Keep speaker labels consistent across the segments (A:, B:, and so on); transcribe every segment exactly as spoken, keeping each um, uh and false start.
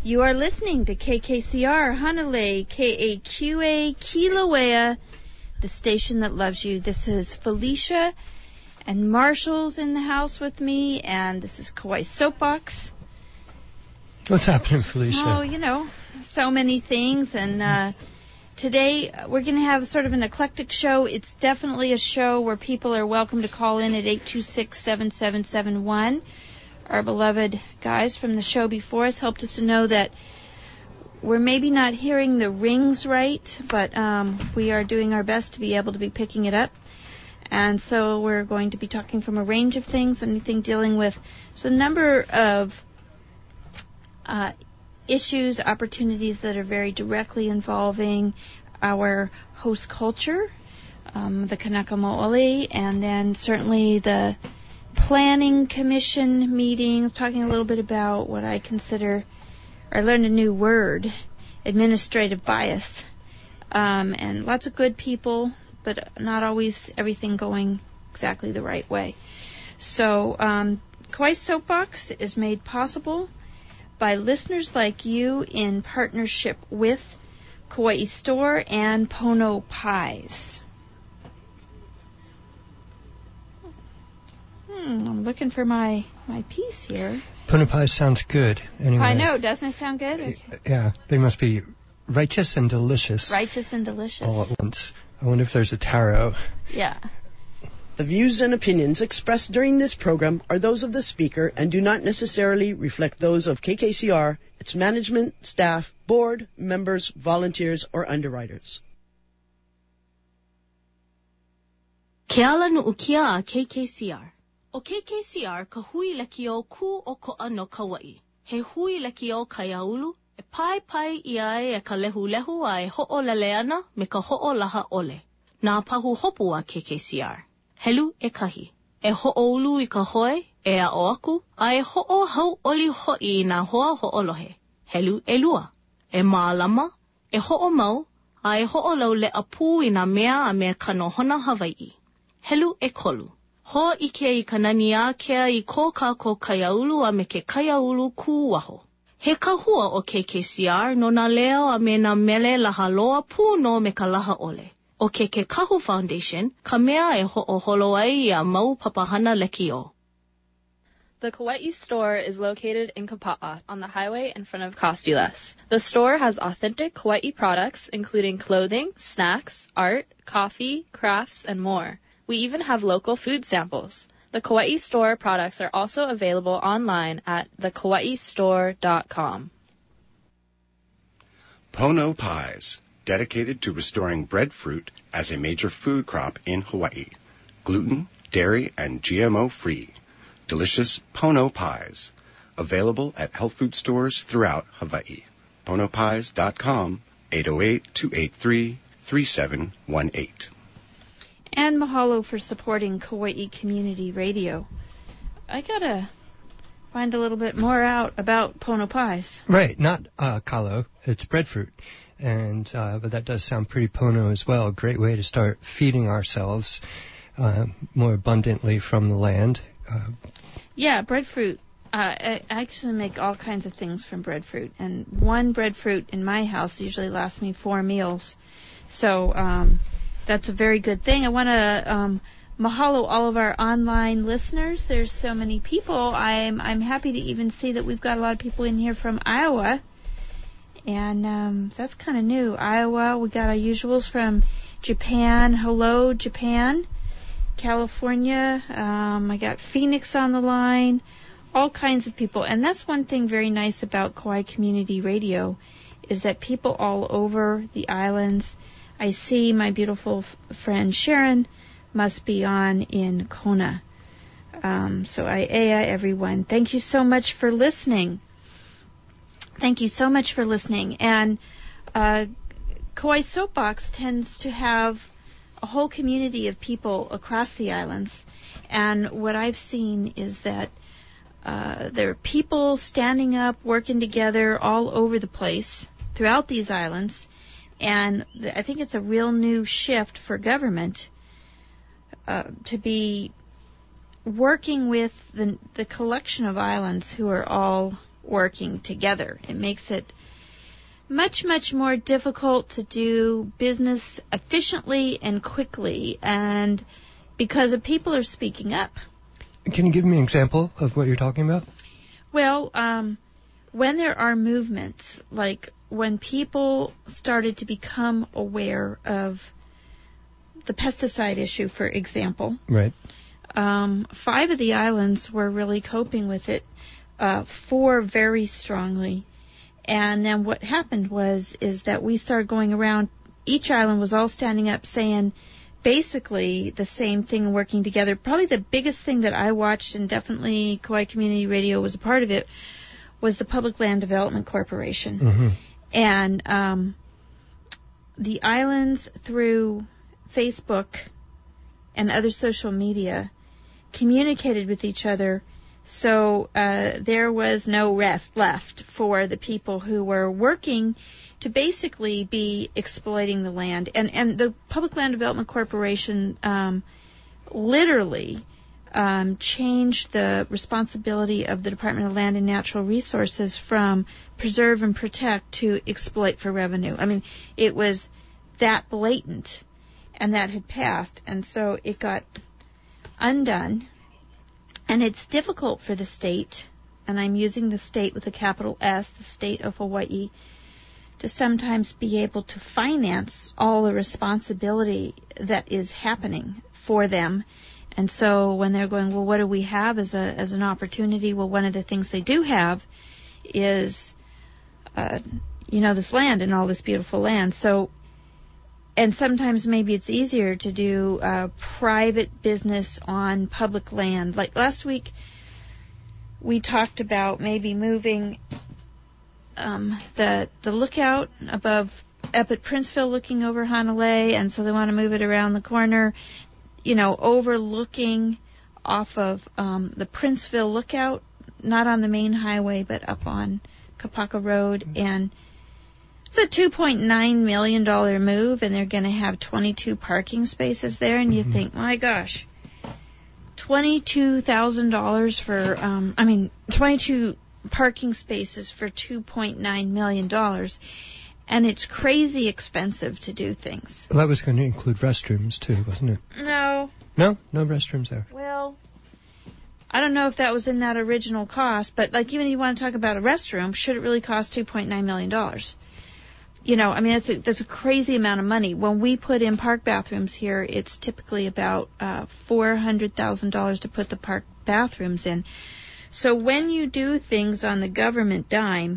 A: You are listening to K K C R, Hanalei, K A Q A, Kilauea, the station that loves you. This is Felicia, and Marshall's in the house with me, and this is Kauai Soapbox.
B: What's happening, Felicia?
A: Oh, you know, so many things, and uh, today we're going to have sort of an eclectic show. It's definitely a show where people are welcome to call in at eight two six, seven seven seven one. Our beloved guys from the show before us helped us to know that we're maybe not hearing the rings right, but um, we are doing our best to be able to be picking it up. And so we're going to be talking from a range of things, anything dealing with so a number of uh, issues, opportunities that are very directly involving our host culture, um, the Kanaka Mo'oli, and then certainly the Planning Commission meetings, talking a little bit about what I consider, or I learned a new word, administrative bias, um, and lots of good people, but not always everything going exactly the right way. So um, Kauai Soapbox is made possible by listeners like you in partnership with Kauai Store and Pono Pies. Hmm, I'm looking for my, my piece here.
B: Pono Pies sounds good. Anyway.
A: I know, doesn't it sound good? Okay.
B: Yeah, they must be righteous and delicious.
A: Righteous and delicious.
B: All at once. I wonder if there's a tarot.
A: Yeah.
C: The views and opinions expressed during this program are those of the speaker and do not necessarily reflect those of K K C R, its management, staff, board, members, volunteers, or underwriters.
D: Ke ala nu'ukia a K K C R. O K K C R ka hui lekio ku o ko'a no Kauai. He hui lekio Kaiaulu, e pai pai ia e ka lehu lehu a e ho'olele ana me ka ho'olaha ole. Nā pahu hopu a K K C R. Helu e kahi. E ho'oulu i ka hoe, e a o aku, a e ho'o hau oli ho'i nā hoa ho'olohe. Helu e lua. E mālama, e ho'o mau, a e ho'olau le apu i nā mea a me kanohona Hawaii. Helu e kolu. Ho ike i ka nani a kea i ko kako Kaiaulu a me ke Kaiaulu ku waho. He kahua o K K C R no nā leo a me nā mele laha loa pū no me ka laha ole. O ke ke Kahu Foundation, ka mea e ho'o holo ai a mau papahana leki o.
E: The Kauai store is located in Kapa'a on the highway in front of Costules. The store has authentic Kauai products including clothing, snacks, art, coffee, crafts, and more. We even have local food samples. The Kauai store products are also available online at the kauai store dot com.
F: Pono Pies, dedicated to restoring breadfruit as a major food crop in Hawaii. Gluten, dairy, and G M O-free. Delicious Pono Pies. Available at health food stores throughout Hawaii. pono pies dot com, eight oh eight, two eight three, three seven one eight.
A: And mahalo for supporting Kauai Community Radio. I gotta find a little bit more out about Pono Pies.
B: Right, not uh, kalo, it's breadfruit. And uh, but that does sound pretty Pono as well. Great way to start feeding ourselves uh, more abundantly from the land. Uh,
A: yeah, breadfruit. Uh, I actually make all kinds of things from breadfruit. And one breadfruit in my house usually lasts me four meals. So um, that's a very good thing. I want to um, mahalo all of our online listeners. There's so many people. I'm I'm happy to even see that we've got a lot of people in here from Iowa. And um, that's kind of new. Iowa, we got our usuals from Japan. Hello, Japan. California. Um, I got Phoenix on the line. All kinds of people. And that's one thing very nice about Kauai Community Radio is that people all over the islands. I see my beautiful f- friend Sharon must be on in Kona. Um, so I ea everyone. Thank you so much for listening. Thank you so much for listening. And uh, Kauai Soapbox tends to have a whole community of people across the islands. And what I've seen is that uh, there are people standing up, working together all over the place throughout these islands. And th- I think it's a real new shift for government uh, to be working with the, the collection of islands who are all working together. It makes it much, much more difficult to do business efficiently and quickly, and because of people are speaking up.
B: Can you give me an example of what you're talking about?
A: Well, um, when there are movements, like when people started to become aware of the pesticide issue, for example.
B: Right.
A: Um, five of the islands were really coping with it, uh, four very strongly. And then what happened was, is that we started going around, each island was all standing up saying basically the same thing, working together. Probably the biggest thing that I watched, and definitely Kauai Community Radio was a part of it, was the Public Land Development Corporation.
B: Mm-hmm.
A: And um, the islands, through Facebook and other social media, communicated with each other. So uh, there was no rest left for the people who were working to basically be exploiting the land. And, and the Public Land Development Corporation um, literally um, changed the responsibility of the Department of Land and Natural Resources from preserve and protect to exploit for revenue. I mean, it was that blatant, and that had passed, and so it got undone. And it's difficult for the state, and I'm using the state with a capital S, the state of Hawaii, to sometimes be able to finance all the responsibility that is happening for them. And so when they're going, well, what do we have as a as an opportunity? Well, one of the things they do have is, uh, you know, this land and all this beautiful land. So, and sometimes maybe it's easier to do uh, private business on public land. Like last week, we talked about maybe moving um, the the lookout above up at Princeville, looking over Hanalei, and so they want to move it around the corner, you know, overlooking off of um, the Princeville lookout, not on the main highway, but up on Kapaka Road, and it's a two point nine million dollars move, and they're going to have twenty-two parking spaces there, and you mm-hmm. think, my gosh, twenty-two thousand dollars for, um, I mean, twenty-two parking spaces for two point nine million dollars, and it's crazy expensive to do things.
B: Well, that was going to include restrooms, too, wasn't it?
A: No.
B: No? No restrooms there.
A: Well, I don't know if that was in that original cost, but, like, even if you want to talk about a restroom, should it really cost two point nine million dollars? You know, I mean, that's a, that's a crazy amount of money. When we put in park bathrooms here, it's typically about uh, four hundred thousand dollars to put the park bathrooms in. So when you do things on the government dime,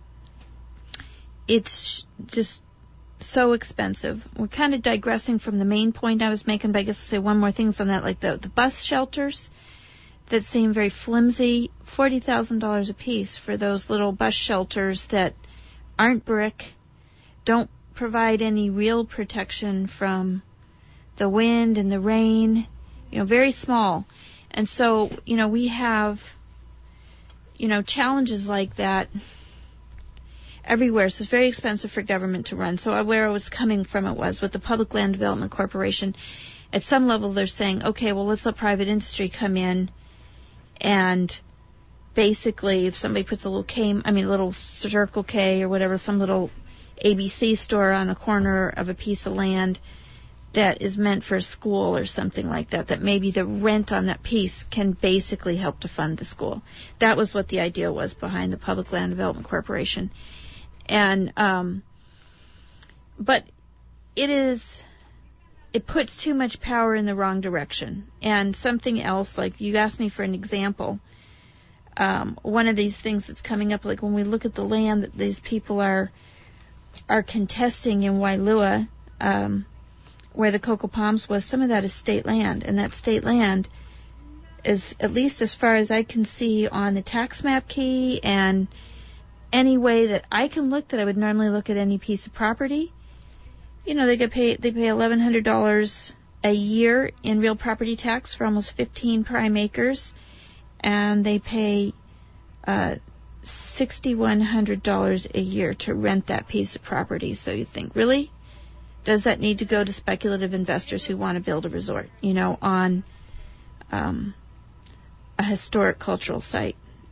A: it's just so expensive. We're kind of digressing from the main point I was making, but I guess I'll say one more thing on that, like the, the bus shelters that seem very flimsy, forty thousand dollars a piece for those little bus shelters that aren't brick, don't provide any real protection from the wind and the rain, you know, very small. And so, you know, we have, you know, challenges like that everywhere. So it's very expensive for government to run. So where I was coming from it was with the Public Land Development Corporation, at some level they're saying, okay, well, let's let private industry come in, and basically if somebody puts a little K, I mean a little Circle K or whatever, some little A B C store on the corner of a piece of land that is meant for a school or something like that, that maybe the rent on that piece can basically help to fund the school. That was what the idea was behind the Public Land Development Corporation. And, um, but it is, it puts too much power in the wrong direction. And something else, like you asked me for an example, um, one of these things that's coming up, like when we look at the land that these people are, are contesting in Wailua, um, where the Cocoa Palms was, some of that is state land, and that state land is, at least as far as I can see on the tax map key and any way that I can look that I would normally look at any piece of property, you know, they get paid, they pay eleven hundred dollars a year in real property tax for almost fifteen prime acres, and they pay uh, six thousand one hundred dollars a year to rent that piece of property. So you think, really? Does that need to go to speculative investors who want to build a resort, you know, on um, a historic cultural site?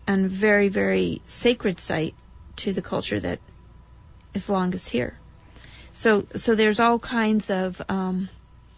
A: and very, very sacred site to the culture that is longest here. So, so there's all kinds of um,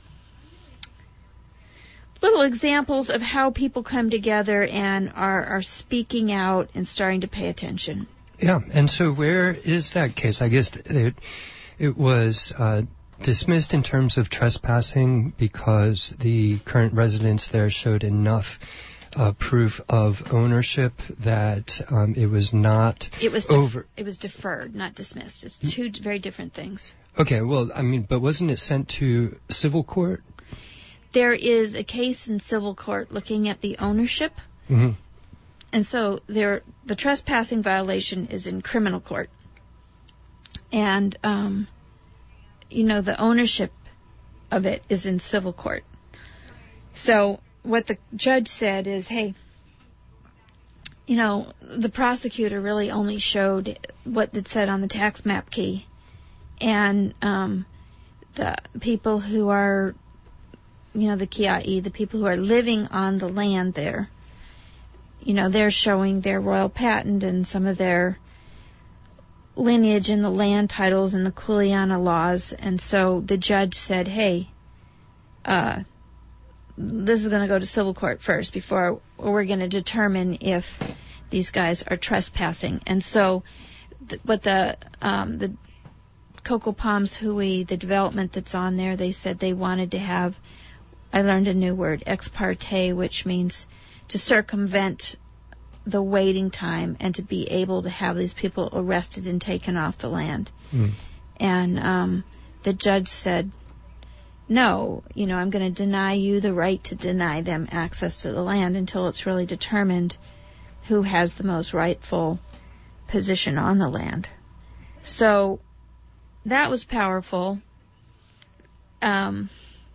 A: little examples of how people come together and are, are speaking out and starting to pay attention.
B: Yeah, and so where is that case? I guess it, it was uh, dismissed in terms of trespassing because the current residents there showed enough uh, proof of ownership that um, it was not
A: it was def-
B: over.
A: It was deferred, not dismissed. It's two d- very different things.
B: Okay, well, I mean, but wasn't it sent to civil court?
A: There is a case in civil court looking at the ownership.
B: Mm-hmm.
A: And so there, the trespassing violation is in criminal court. And, um, you know, the ownership of it is in civil court. So what the judge said is, hey, you know, the prosecutor really only showed what it said on the tax map key. And um, the people who are, you know, the Kia'i, the people who are living on the land there, you know, they're showing their royal patent and some of their lineage and the land titles and the Kuleana laws. And so the judge said, hey, uh, this is going to go to civil court first before we're going to determine if these guys are trespassing. And so th- what the um, the Coco Palms Hui, the development that's on there, they said they wanted to have, I learned a new word, ex parte, which means to circumvent the waiting time and to be able to have these people arrested and taken off the land. Mm. And um, the judge said, no, you know, I'm going to deny you the right to deny them access to the land until it's really determined who has the most rightful position on the land. So that was powerful. Um,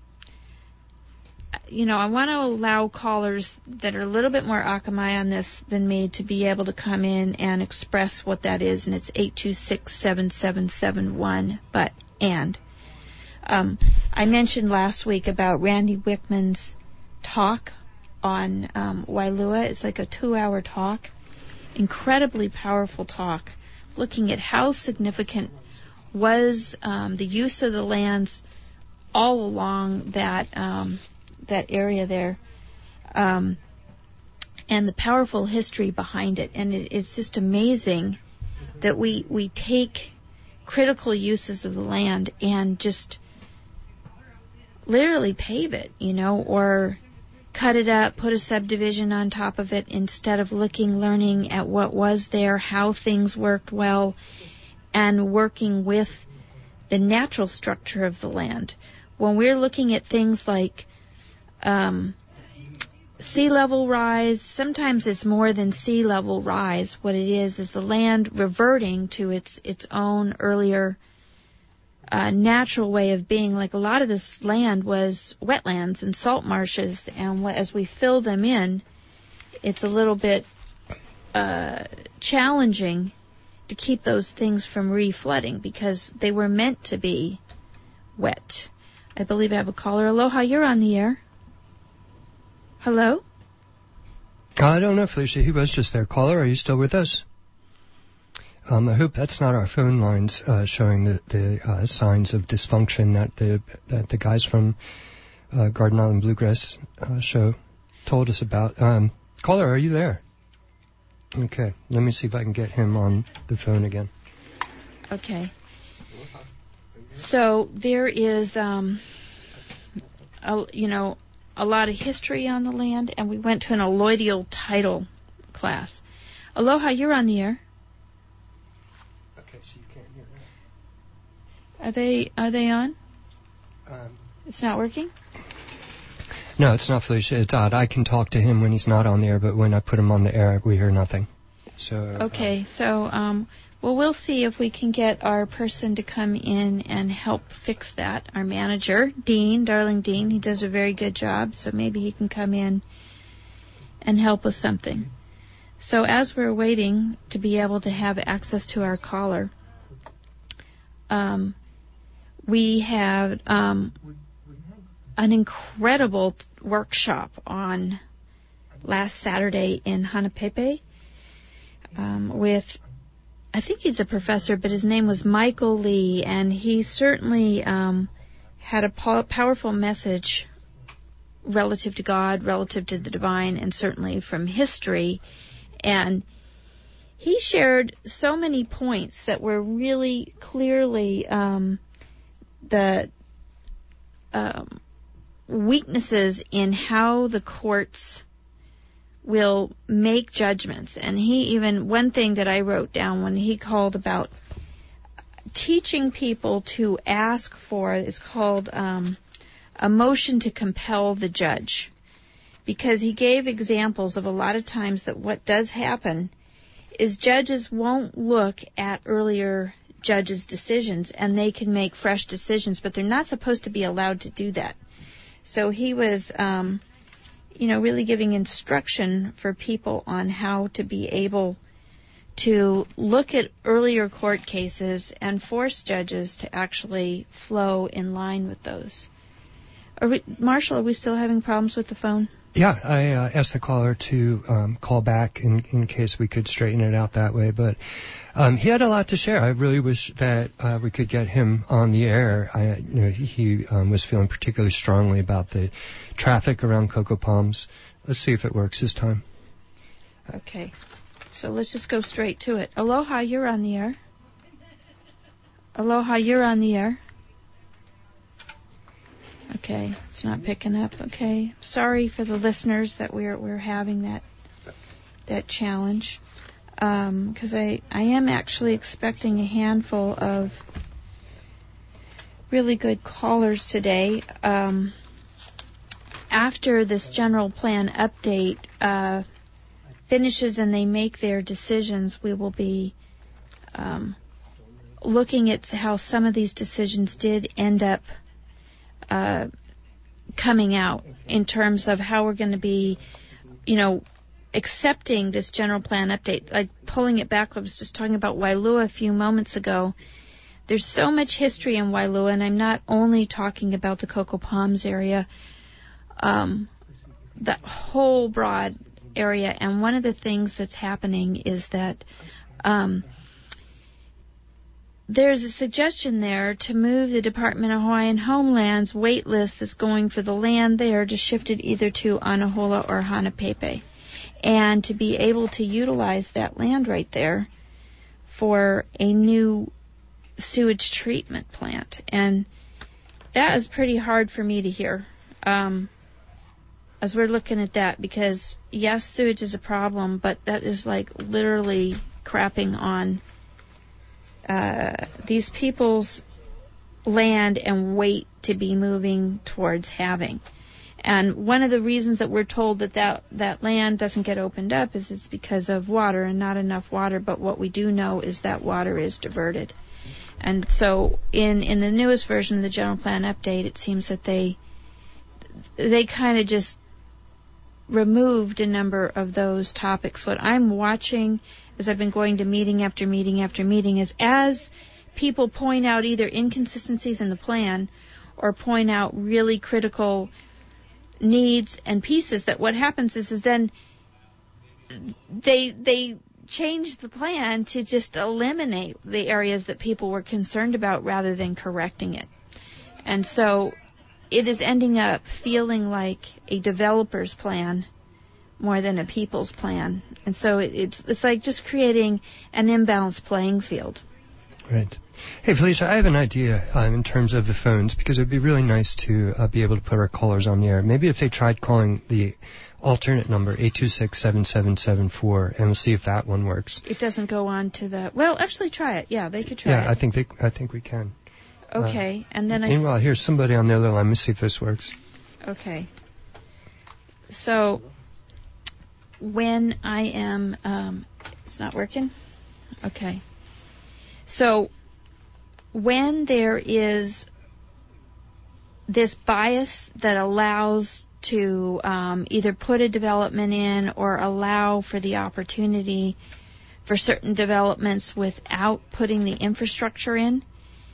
A: you know, I want to allow callers that are a little bit more Akamai on this than me to be able to come in and express what that is, and it's eight two six, seven seven seven one, but, and. Um, I mentioned last week about Randy Wickman's talk on um, Wailua. It's like a two-hour talk, incredibly powerful talk, looking at how significant was um, the use of the lands all along that um, that area there, um, and the powerful history behind it. And it, it's just amazing that we we take critical uses of the land and just literally pave it, you know, or cut it up, put a subdivision on top of it instead of looking, learning at what was there, how things worked well, and working with the natural structure of the land. When we're looking at things like um, sea level rise, sometimes it's more than sea level rise. What it is is the land reverting to its its own earlier uh, natural way of being. Like a lot of this land was wetlands and salt marshes, and as we fill them in, it's a little bit uh, challenging to keep those things from re-flooding because they were meant to be wet. I believe I have a caller. Aloha, you're on the air. Hello?
B: I don't know, Felicia. He was just there. Caller, are you still with us? Um, I hope that's not our phone lines uh, showing the, the uh, signs of dysfunction that the that the guys from uh, Garden Island Bluegrass uh, show told us about. Um, caller, are you there? Okay, let me see if I can get him on the phone again.
A: Okay. So there is, um, a, you know, a lot of history on the land, and we went to an alloidial title class. Aloha, you're on the air.
B: Okay, so you can't hear that.
A: Are they, are they on?
B: Um,
A: it's not working?
B: No, it's not, Felicia. It's odd. I can talk to him when he's not on the air, but when I put him on the air, we hear nothing. So.
A: Okay,
B: uh,
A: so, um, well, we'll see if we can get our person to come in and help fix that. Our manager, Dean, darling Dean, he does a very good job, so maybe he can come in and help with something. So as we're waiting to be able to have access to our caller, um, we have um, an incredible workshop on last Saturday in Hanapepe. um, with, I think he's a professor, but his name was Michael Lee, and he certainly um, had a po- powerful message relative to God, relative to the divine, and certainly from history. And he shared so many points that were really clearly um, the um, weaknesses in how the courts will make judgments. And he even, one thing that I wrote down when he called about teaching people to ask for is called um, a motion to compel the judge. Because he gave examples of a lot of times that what does happen is judges won't look at earlier judges' decisions, and they can make fresh decisions, but they're not supposed to be allowed to do that. So he was, um, you know, really giving instruction for people on how to be able to look at earlier court cases and force judges to actually flow in line with those. Are we, Marshall, are we still having problems with the phone?
B: Yeah, I uh, asked the caller to um, call back in, in case we could straighten it out that way. But um, he had a lot to share. I really wish that uh, we could get him on the air. I, you know, he, he um, was feeling particularly strongly about the traffic around Cocoa Palms. Let's see if it works this time.
A: Okay, so let's just go straight to it. Aloha, you're on the air. Aloha, you're on the air. Okay, it's not picking up. Okay, sorry for the listeners that we're we're having that that challenge, because um, I I am actually expecting a handful of really good callers today. Um, after this general plan update uh, finishes and they make their decisions, we will be um, looking at how some of these decisions did end up Uh, coming out in terms of how we're going to be, you know, accepting this general plan update. Like pulling it back, I was just talking about Wailua a few moments ago. There's so much history in Wailua, and I'm not only talking about the Cocoa Palms area, um, that whole broad area. And one of the things that's happening is that um, there's a suggestion there to move the Department of Hawaiian Homeland's wait list that's going for the land there to shift it either to Anahola or Hanapepe, and to be able to utilize that land right there for a new sewage treatment plant. And that is pretty hard for me to hear um, as we're looking at that, because yes, sewage is a problem, but that is like literally crapping on Uh, these people's land and weight to be moving towards having. And one of the reasons that we're told that, that that land doesn't get opened up is it's because of water and not enough water, but what we do know is that water is diverted. And so in, in the newest version of the general plan update, it seems that they they kind of just removed a number of those topics. What I'm watching as I've been going to meeting after meeting after meeting is as people point out either inconsistencies in the plan or point out really critical needs and pieces, that what happens is, is then they they change the plan to just eliminate the areas that people were concerned about rather than correcting it. And so it is ending up feeling like a developer's plan more than a people's plan. And so it, it's it's like just creating an imbalanced playing field.
B: Right. Hey, Felicia, I have an idea um, in terms of the phones, because it would be really nice to uh, be able to put our callers on the air. Maybe if they tried calling the alternate number, eight two six, seven seven seven four, and we'll see if that one works.
A: It doesn't go on to the... Well, actually try it. Yeah, they could try
B: yeah,
A: it.
B: Yeah, I think they, I think we can.
A: Okay, uh, and then I...
B: Meanwhile, here's somebody on the other line. Let me see if this works.
A: Okay. So, when I am... Um, it's not working? Okay. So, when there is this bias that allows to um, either put a development in or allow for the opportunity for certain developments without putting the infrastructure in,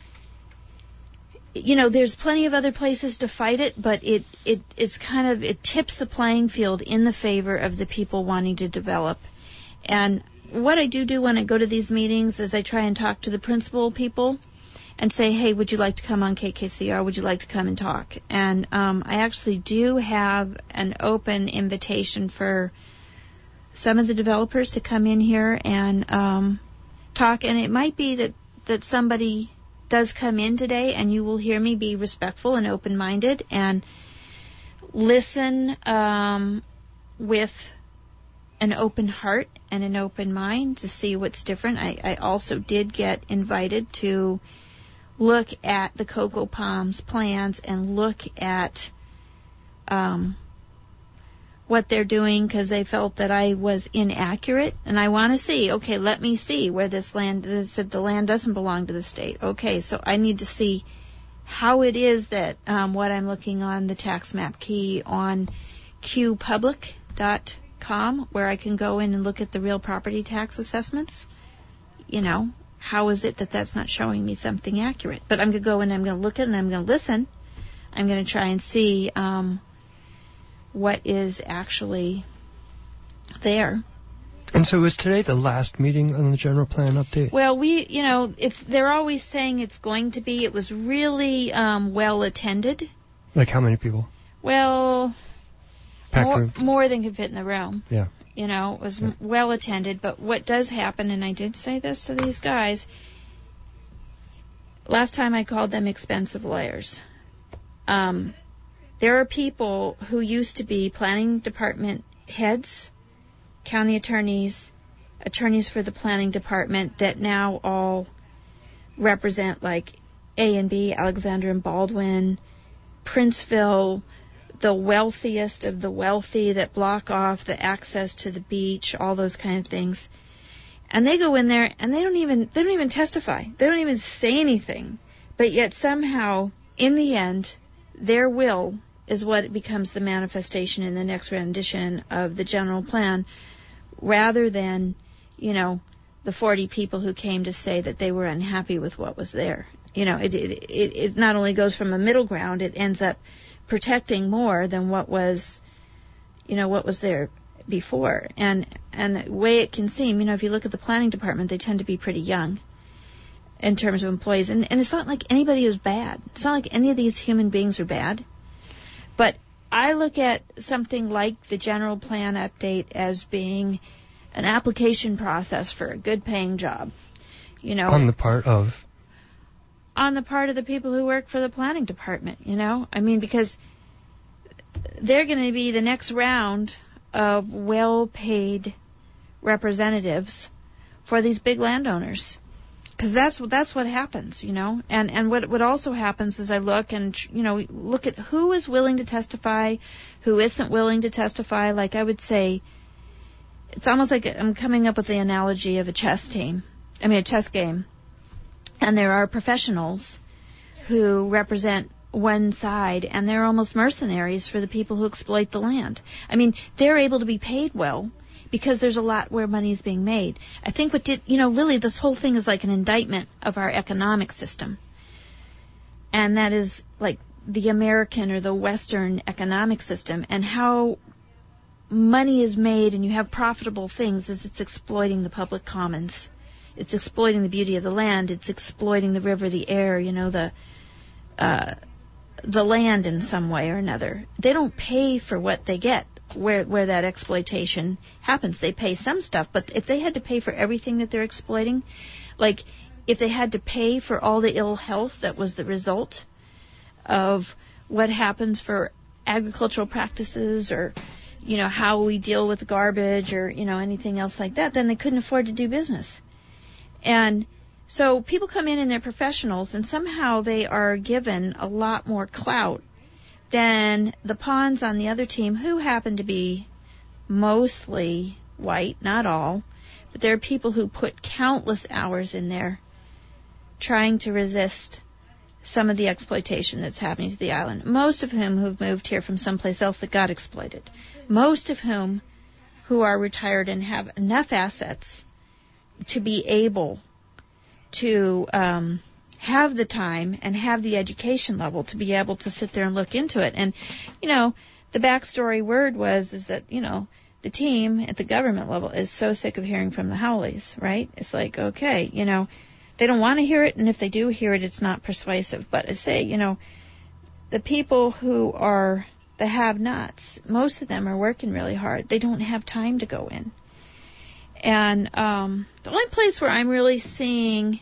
A: you know, there's plenty of other places to fight it, but it, it it's kind of, it tips the playing field in the favor of the people wanting to develop. And what I do do when I go to these meetings is I try and talk to the principal people and say, hey, would you like to come on K K C R? Would you like to come and talk? And um, I actually do have an open invitation for some of the developers to come in here and um, talk. And it might be that, that somebody does come in today, and you will hear me be respectful and open-minded and listen um, with an open heart and an open mind to see what's different. I, I also did get invited to look at the Cocoa Palms plans and look at um, what they're doing, because they felt that I was inaccurate, and I want to see, okay, let me see where this land, they said the land doesn't belong to the state. Okay, so I need to see how it is that um, what I'm looking on the tax map key on q public dot com, where I can go in and look at the real property tax assessments, you know, how is it that that's not showing me something accurate? But I'm going to go in and I'm going to look at it and I'm going to listen. I'm going to try and see um, what is actually there.
B: And so was today the last meeting on the general plan update?
A: Well, we, you know, if they're always saying it's going to be, it was really um, well attended.
B: Like how many people?
A: Well, more,
B: room.
A: more than could fit in the room.
B: Yeah.
A: You know, it was
B: yeah.
A: m- well attended. But what does happen, and I did say this to these guys, last time I called them expensive lawyers. Um, there are people who used to be planning department heads, county attorneys, attorneys for the planning department that now all represent like A and B, Alexander and Baldwin, Princeville, the wealthiest of the wealthy that block off the access to the beach, all those kind of things. And they go in there and they don't even they don't even testify. They don't even say anything. But yet somehow, in the end, their will is what becomes the manifestation in the next rendition of the general plan, rather than, you know, the forty people who came to say that they were unhappy with what was there. You know, it it it, it not only goes from a middle ground, it ends up protecting more than what was, you know, what was there before. And and the way it can seem, you know, if you look at the planning department, they tend to be pretty young in terms of employees. And, and it's not like anybody is bad. It's not like any of these human beings are bad. But I look at something like the general plan update as being an application process for a good paying job. You know,
B: on the part of
A: on the part of the people who work for the planning department, you know? I mean, because they're going to be the next round of well-paid representatives for these big landowners. Because that's, that's what happens, you know? And and what what also happens is I look and, you know, look at who is willing to testify, who isn't willing to testify. Like I would say, it's almost like I'm coming up with the analogy of a chess team. I mean, a chess game. And there are professionals who represent one side, and they're almost mercenaries for the people who exploit the land. I mean, they're able to be paid well because there's a lot where money is being made. I think what did, you know, really this whole thing is like an indictment of our economic system. And that is like the American or the Western economic system, and how money is made and you have profitable things is it's exploiting the public commons. It's exploiting the beauty of the land. It's exploiting the river, the air, you know, the uh, the land in some way or another. They don't pay for what they get where where that exploitation happens. They pay some stuff, but if they had to pay for everything that they're exploiting, like if they had to pay for all the ill health that was the result of what happens for agricultural practices, or, you know, how we deal with garbage, or, you know, anything else like that, then they couldn't afford to do business. And so people come in and they're professionals, and somehow they are given a lot more clout than the pawns on the other team, who happen to be mostly white, not all, but there are people who put countless hours in there trying to resist some of the exploitation that's happening to the island, most of whom who've moved here from someplace else that got exploited, most of whom who are retired and have enough assets to be able to um, have the time and have the education level to be able to sit there and look into it. And, you know, the backstory word was is that, you know, the team at the government level is so sick of hearing from the haoles, right? It's like, okay, you know, they don't want to hear it, and if they do hear it, it's not persuasive. But I say, you know, the people who are the have-nots, most of them are working really hard. They don't have time to go in. And um, the only place where I'm really seeing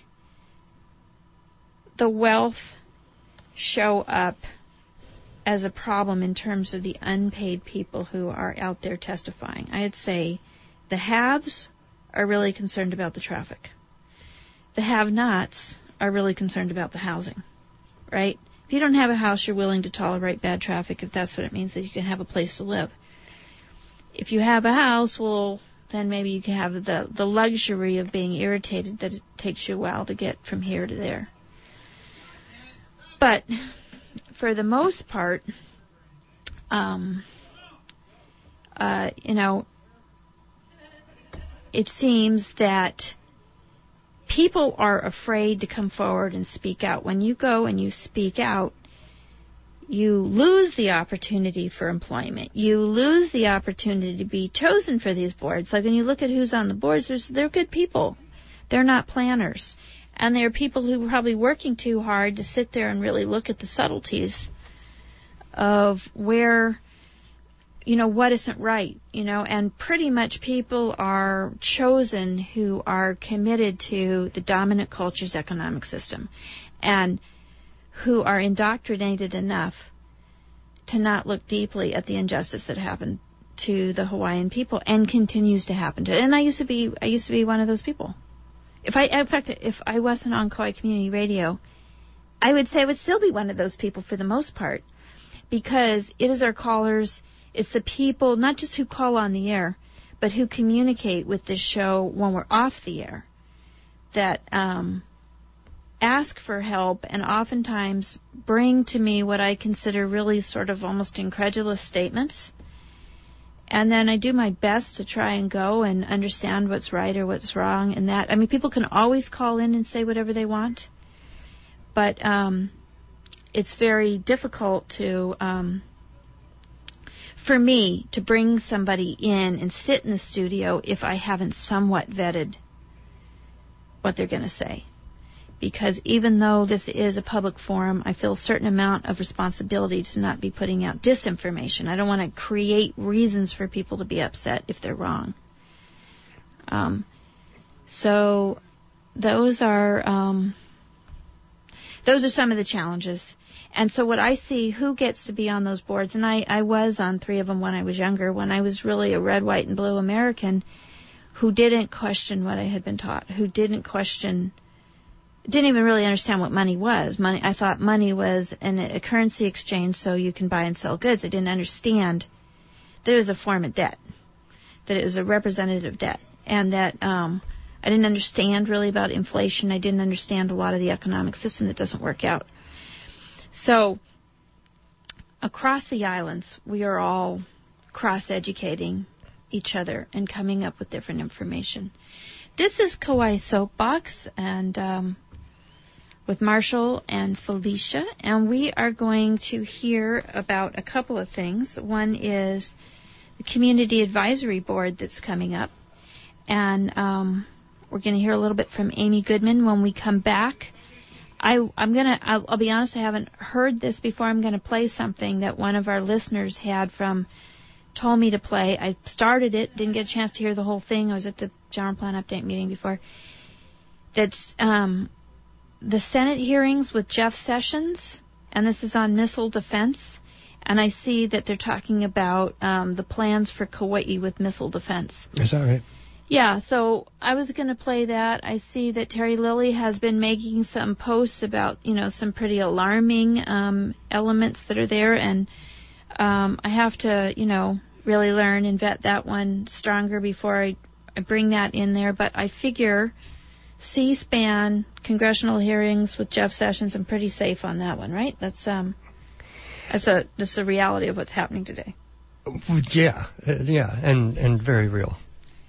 A: the wealth show up as a problem in terms of the unpaid people who are out there testifying, I'd say the haves are really concerned about the traffic. The have-nots are really concerned about the housing, right? If you don't have a house, you're willing to tolerate bad traffic if that's what it means that you can have a place to live. If you have a house, well, then maybe you can have the, the luxury of being irritated that it takes you a while to get from here to there. But for the most part, um, uh, you know, it seems that people are afraid to come forward and speak out. When you go and you speak out, you lose the opportunity for employment. You lose the opportunity to be chosen for these boards. Like when you look at who's on the boards, there's, they're good people. They're not planners. And they're people who are probably working too hard to sit there and really look at the subtleties of where, you know, what isn't right, you know, and pretty much people are chosen who are committed to the dominant culture's economic system and who are indoctrinated enough to not look deeply at the injustice that happened to the Hawaiian people and continues to happen to it. And I used to be, I used to be one of those people. If I, in fact, if I wasn't on Kauai Community Radio, I would say I would still be one of those people for the most part, because it is our callers, it's the people, not just who call on the air, but who communicate with this show when we're off the air, that um, ask for help and oftentimes bring to me what I consider really sort of almost incredulous statements. And then I do my best to try and go and understand what's right or what's wrong and that. I mean, people can always call in and say whatever they want, but um, it's very difficult to, um, for me, to bring somebody in and sit in the studio if I haven't somewhat vetted what they're going to say. Because even though this is a public forum, I feel a certain amount of responsibility to not be putting out disinformation. I don't want to create reasons for people to be upset if they're wrong. Um, so those are um, those are some of the challenges. And so what I see, who gets to be on those boards, and I, I was on three of them when I was younger, when I was really a red, white, and blue American who didn't question what I had been taught, who didn't question... didn't even really understand what money was. Money, I thought money was an, a currency exchange so you can buy and sell goods. I didn't understand that it was a form of debt, that it was a representative debt, and that um, I didn't understand really about inflation. I didn't understand a lot of the economic system that doesn't work out. So across the islands, we are all cross-educating each other and coming up with different information. This is Kauai Soapbox, and um, with Marshall and Felicia, and we are going to hear about a couple of things. One is the Community Advisory Board that's coming up, and um, we're going to hear a little bit from Amy Goodman when we come back. I, I'm gonna. I'll, I'll be honest. I haven't heard this before. I'm going to play something that one of our listeners had from. Told me to play. I started it, didn't get a chance to hear the whole thing. I was at the General Plan Update meeting before. That's um, the Senate hearings with Jeff Sessions, and this is on missile defense. And I see that they're talking about um, the plans for Kauai with missile defense.
B: Is that right?
A: Yeah, so I was going to play that. I see that Terry Lilly has been making some posts about, you know, some pretty alarming um, elements that are there, and um, I have to, you know, really learn and vet that one stronger before I, I bring that in there. But I figure C-SPAN, congressional hearings with Jeff Sessions, I'm pretty safe on that one, right? That's um, that's a that's a reality of what's happening today.
B: Yeah, uh, yeah, and and very real.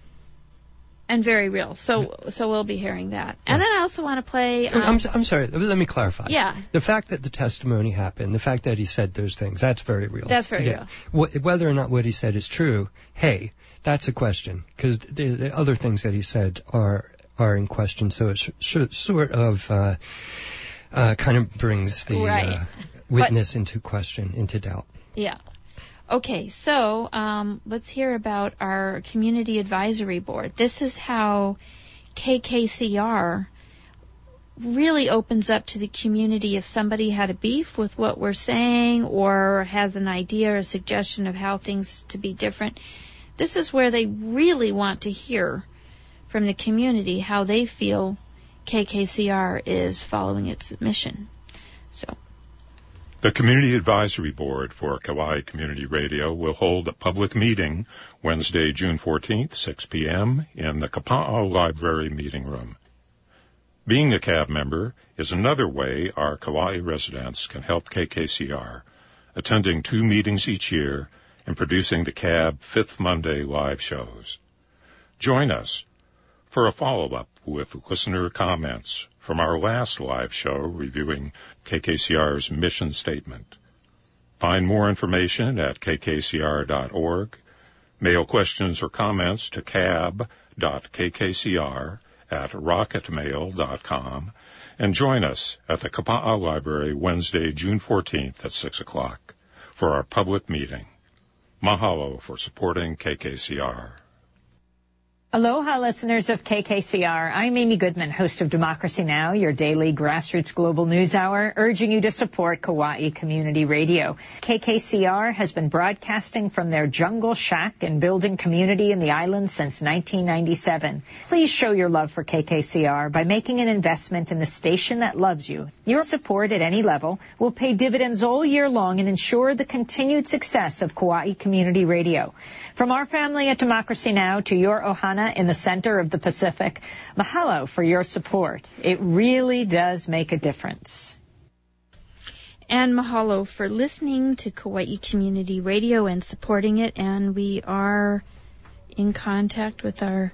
A: And very real. So so we'll be hearing that. And then I also want to play... Um,
B: I'm, I'm sorry, let me clarify.
A: Yeah.
B: The fact that the testimony happened, the fact that he said those things, that's very real.
A: That's very
B: yeah.
A: real.
B: Wh- whether or not what he said is true, hey, that's a question, because the, the other things that he said are are in question. So it sh- sh- sort of uh, uh, kind of brings the
A: right.
B: uh, witness
A: but,
B: into question, into doubt.
A: Yeah. Okay, so um, let's hear about our Community Advisory Board. This is how K K C R really opens up to the community if somebody had a beef with what we're saying or has an idea or a suggestion of how things to be different. This is where they really want to hear from the community how they feel K K C R is following its mission. So,
G: the Community Advisory Board for Kauai Community Radio will hold a public meeting Wednesday, June fourteenth, six p.m. in the Kapa'au Library Meeting Room. Being a C A B member is another way our Kauai residents can help K K C R, attending two meetings each year and producing the C A B Fifth Monday live shows. Join us for a follow-up with listener comments from our last live show reviewing K K C R's mission statement. Find more information at k k c r dot org. Mail questions or comments to cab dot k k c r at rocketmail dot com, and join us at the Kapa'au Library Wednesday, June fourteenth at six o'clock for our public meeting. Mahalo for supporting K K C R.
H: Aloha, listeners of K K C R. I'm Amy Goodman, host of Democracy Now!, your daily grassroots global news hour, urging you to support Kauai Community Radio. K K C R has been broadcasting from their jungle shack and building community in the islands since nineteen ninety-seven. Please show your love for K K C R by making an investment in the station that loves you. Your support at any level will pay dividends all year long and ensure the continued success of Kauai Community Radio. From our family at Democracy Now! To your ohana in the center of the Pacific, mahalo for your support. It really does make a difference.
A: And mahalo for listening to Kauai Community Radio and supporting it. And we are in contact with our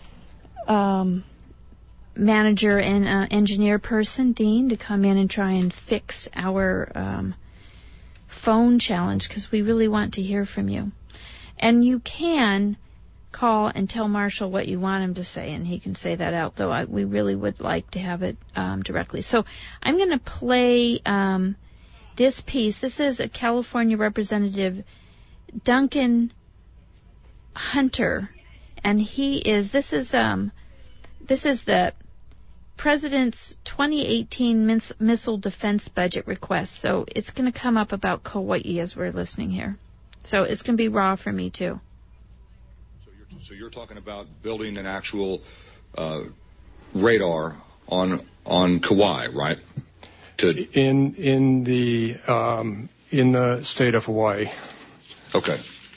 A: um, manager and uh, engineer person, Dean, to come in and try and fix our um, phone challenge, because we really want to hear from you. And you can call and tell Marshall what you want him to say, and he can say that out, though I, we really would like to have it um, directly. So I'm going to play um, this piece. This is a California Representative, Duncan Hunter, and he is, this is, um, this is the President's twenty eighteen miss, missile defense budget request. So it's going to come up about Kauai as we're listening here. So it's going to be raw for me, too.
I: So you're, so you're talking about building an actual uh, radar on on Kauai, right? To
J: in in the um, in the state of Hawaii.
I: Okay.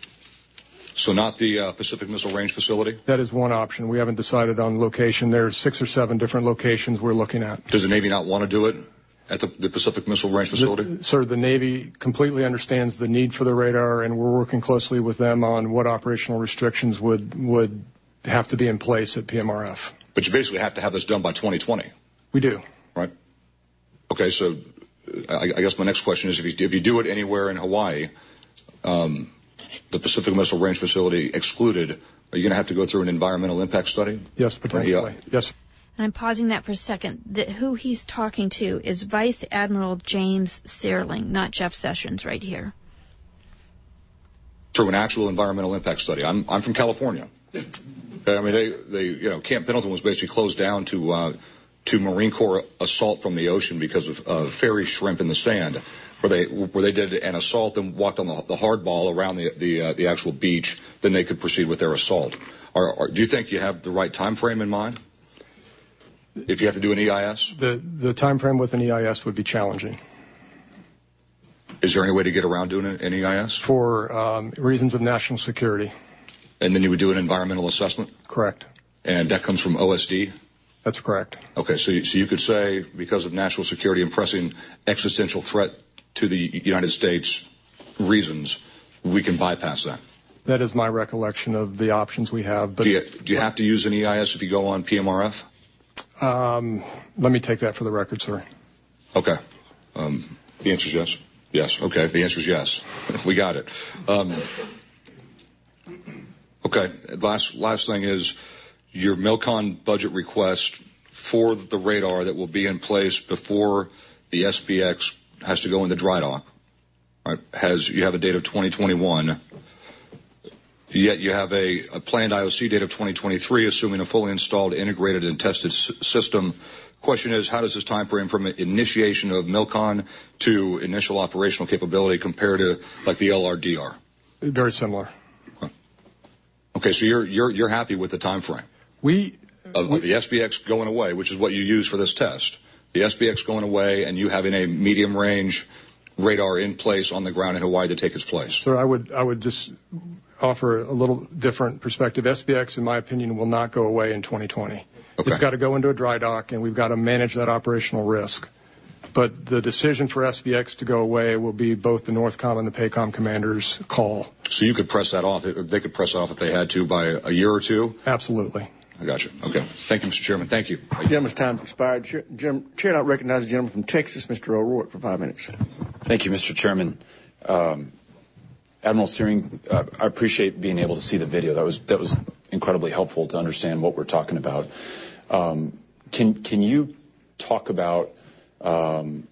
I: So not the uh, Pacific Missile Range facility?
J: That is one option. We haven't decided on location. There's six or seven different locations we're looking at.
I: Does the Navy not want to do it at the, the Pacific Missile Range facility?
J: The, sir, the Navy completely understands the need for the radar, and we're working closely with them on what operational restrictions would would have to be in place at P M R F.
I: But you basically have to have this done by twenty twenty.
J: We do.
I: Right. Okay, so I, I guess my next question is, if you, if you do it anywhere in Hawaii, um, the Pacific Missile Range facility excluded, are you going to have to go through an environmental impact study?
J: Yes, potentially.
I: Yeah.
J: Yes.
A: And I'm pausing that for a second. The, who he's talking to is Vice Admiral James Searling, not Jeff Sessions right here.
I: Through an actual environmental impact study. I'm I'm from California. I mean, they, they you know, Camp Pendleton was basically closed down to uh, to Marine Corps assault from the ocean because of uh, fairy shrimp in the sand, where they where they did an assault and walked on the, the hardball around the the uh, the actual beach. Then they could proceed with their assault. Are, are, do you think you have the right time frame in mind? If you have to do an E I S?
J: The the time frame with an E I S would be challenging.
I: Is there any way to get around doing an E I S?
J: For um, reasons of national security.
I: And then you would do an environmental assessment?
J: Correct.
I: And that comes from O S D?
J: That's correct.
I: Okay, so you, so you could say, because of national security and pressing existential threat to the United States reasons, we can bypass that?
J: That is my recollection of the options we have. But
I: do you, do you have to use an E I S if you go on P M R F?
J: Um, let me take that for the record, sir.
I: Okay. Um, the answer is yes. Yes. Okay. The answer is yes. We got it. Um, Okay. Last last thing is your MILCON budget request for the radar that will be in place before the S B X has to go into dry dock. Right? Has you have a date of twenty twenty-one. Yet you have a, a planned I O C date of twenty twenty-three, assuming a fully installed, integrated, and tested s- system. Question is, how does this time frame from initiation of MILCON to initial operational capability compare to like the L R D R?
J: Very similar.
I: Okay, okay so you're you're you're happy with the time frame?
J: We
I: of,
J: we,
I: of the S B X going away, which is what you use for this test. The S B X going away, and you having a medium range radar in place on the ground in Hawaii to take its place.
J: Sir, I would I would just offer a little different perspective. S B X, in my opinion, will not go away in twenty twenty. Okay. It's got to go into a dry dock, and we've got to manage that operational risk. But the decision for S B X to go away will be both the NORTHCOM and the PACOM commanders' call.
I: So you could press that off. They could press it off if they had to by a year or two?
J: Absolutely.
I: I got you. Okay. Thank you, Mister Chairman. Thank you.
K: The gentleman's time has expired. Chair, Chair, I recognize the gentleman from Texas, Mister O'Rourke, for five minutes.
L: Thank you, Mister Chairman. Um, Admiral Searing, uh, I appreciate being able to see the video. That was that was incredibly helpful to understand what we're talking about. Um, can can you talk about? Um,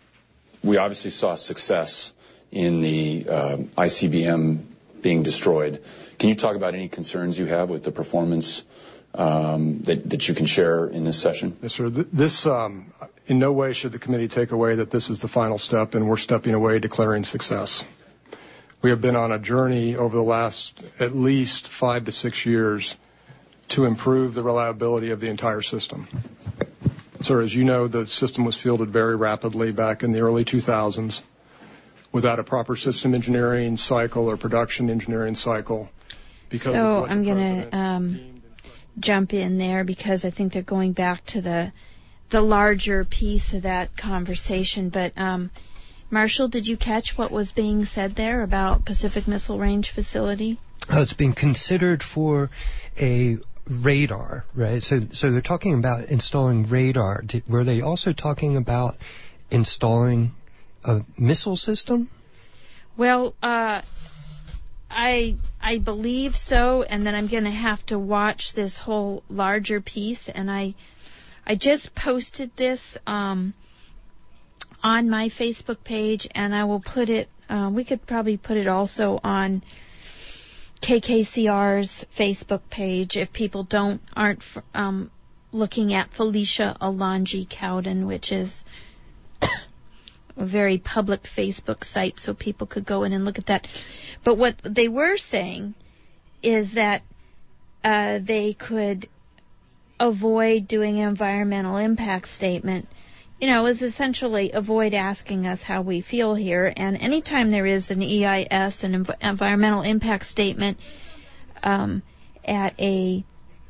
L: we obviously saw success in the um, I C B M being destroyed. Can you talk about any concerns you have with the performance um, that that you can share in this session?
J: Yes, sir. This um, in no way should the committee take away that this is the final step, and we're stepping away, declaring success. We have been on a journey over the last at least five to six years to improve the reliability of the entire system. Sir, as you know, the system was fielded very rapidly back in the early two thousands without a proper system engineering cycle or production engineering cycle. Because
A: so I'm going to um, jump in there because I think they're going back to the the larger piece of that conversation. But um, Marshall, did you catch what was being said there about Pacific Missile Range Facility?
B: Oh, it's being considered for a radar, right? So, so they're talking about installing radar. Did, were they also talking about installing a missile system?
A: Well, uh, I I believe so, and then I'm going to have to watch this whole larger piece. And I I just posted this um, on my Facebook page, and I will put it. Uh, we could probably put it also on K K C R's Facebook page if people don't aren't um, looking at Felicia Alonji Cowden, which is a very public Facebook site, so people could go in and look at that. But what they were saying is that uh, they could avoid doing an environmental impact statement. You know, is essentially avoid asking us how we feel here. And anytime there is an E I S, an env- environmental impact statement, um, at a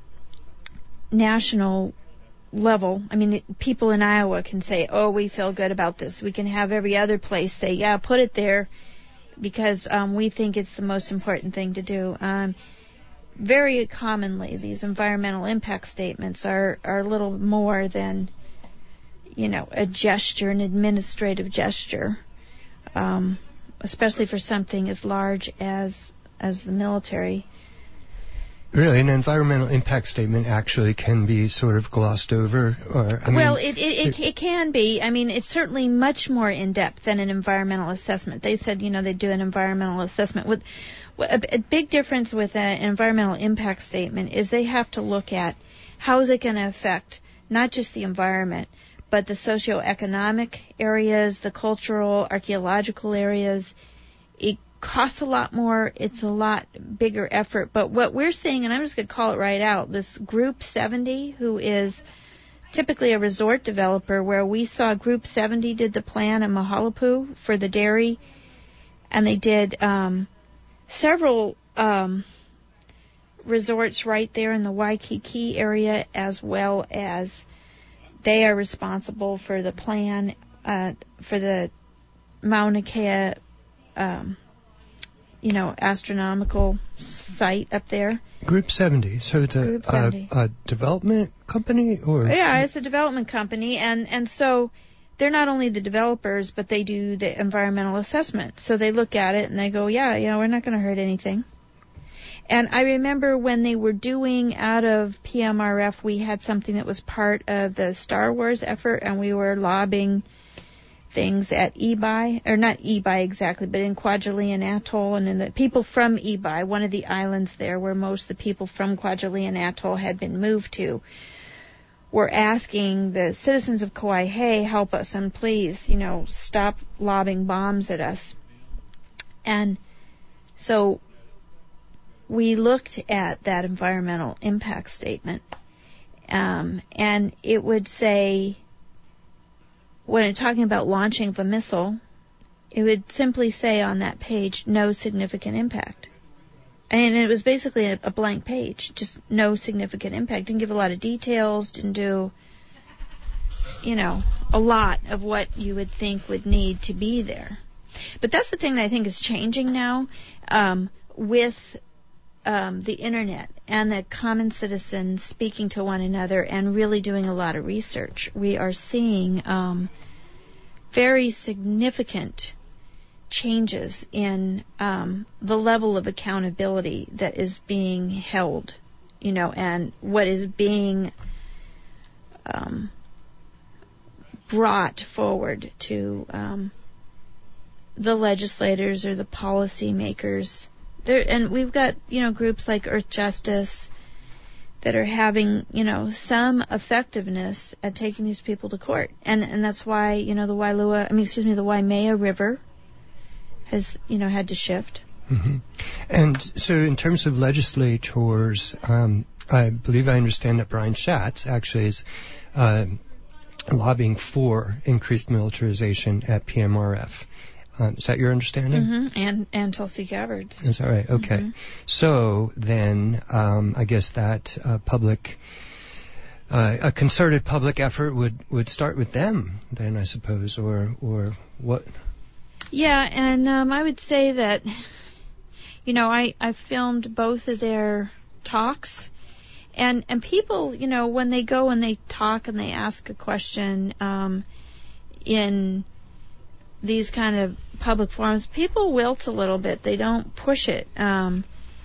A: national level, I mean, it, people in Iowa can say, oh, we feel good about this. We can have every other place say, yeah, put it there because um, we think it's the most important thing to do. Um, very commonly, these environmental impact statements are, are a little more than, you know, a gesture, an administrative gesture, um, especially for something as large as as the military.
B: Really, an environmental impact statement actually can be sort of glossed over, or I mean,
A: well, it it, it it can be. I mean, it's certainly much more in depth than an environmental assessment. They said, you know, they do an environmental assessment with a, a big difference with an environmental impact statement is they have to look at how is it going to affect not just the environment, but the socioeconomic areas, the cultural, archaeological areas. It costs a lot more. It's a lot bigger effort. But what we're seeing, and I'm just going to call it right out, this Group seventy, who is typically a resort developer, where we saw Group seventy did the plan in Mahalapu for the dairy, and they did um, several um, resorts right there in the Waikiki area, as well as they are responsible for the plan uh, for the Mauna Kea, um, you know, astronomical site up there.
B: Group seventy. So it's a, a, a development company, or
A: yeah, it's a development company, and and so they're not only the developers, but they do the environmental assessment. So they look at it and they go, yeah, you know, we're not going to hurt anything. And I remember when they were doing out of P M R F, we had something that was part of the Star Wars effort, and we were lobbying things at Ebi, or not Ebi exactly, but in Kwajalein Atoll, and in the people from Ebi, one of the islands there where most of the people from Kwajalein Atoll had been moved to, were asking the citizens of Kauai, hey, help us, and please, you know, stop lobbing bombs at us. And so we looked at that environmental impact statement, um, and it would say, when it's talking about launching of a missile, it would simply say on that page, no significant impact. And it was basically a, a blank page, just no significant impact. Didn't give a lot of details, didn't do, you know, a lot of what you would think would need to be there. But that's the thing that I think is changing now, um, with um, the Internet and the common citizens speaking to one another and really doing a lot of research. We are seeing um, very significant changes in um, the level of accountability that is being held, you know, and what is being um, brought forward to um, the legislators or the policy makers. There, and we've got, you know, groups like Earth Justice that are having, you know, some effectiveness at taking these people to court. And and that's why, you know, the Wailua, I mean, excuse me, the Waimea River has, you know, had to shift.
B: Mm-hmm. And so in terms of legislators, um, I believe I understand that Brian Schatz actually is uh, lobbying for increased militarization at P M R F. Um, is that your understanding?
A: Mm-hmm. And and Tulsi Gabbard's.
B: Is that right? Okay.
A: Mm-hmm.
B: So then, um, I guess that uh, public, uh, a concerted public effort would, would start with them, then I suppose, or or what?
A: Yeah, and um, I would say that, you know, I I filmed both of their talks, and and people, you know, when they go and they talk and they ask a question, um, in these kind of public forums, people wilt a little bit. They don't push it um,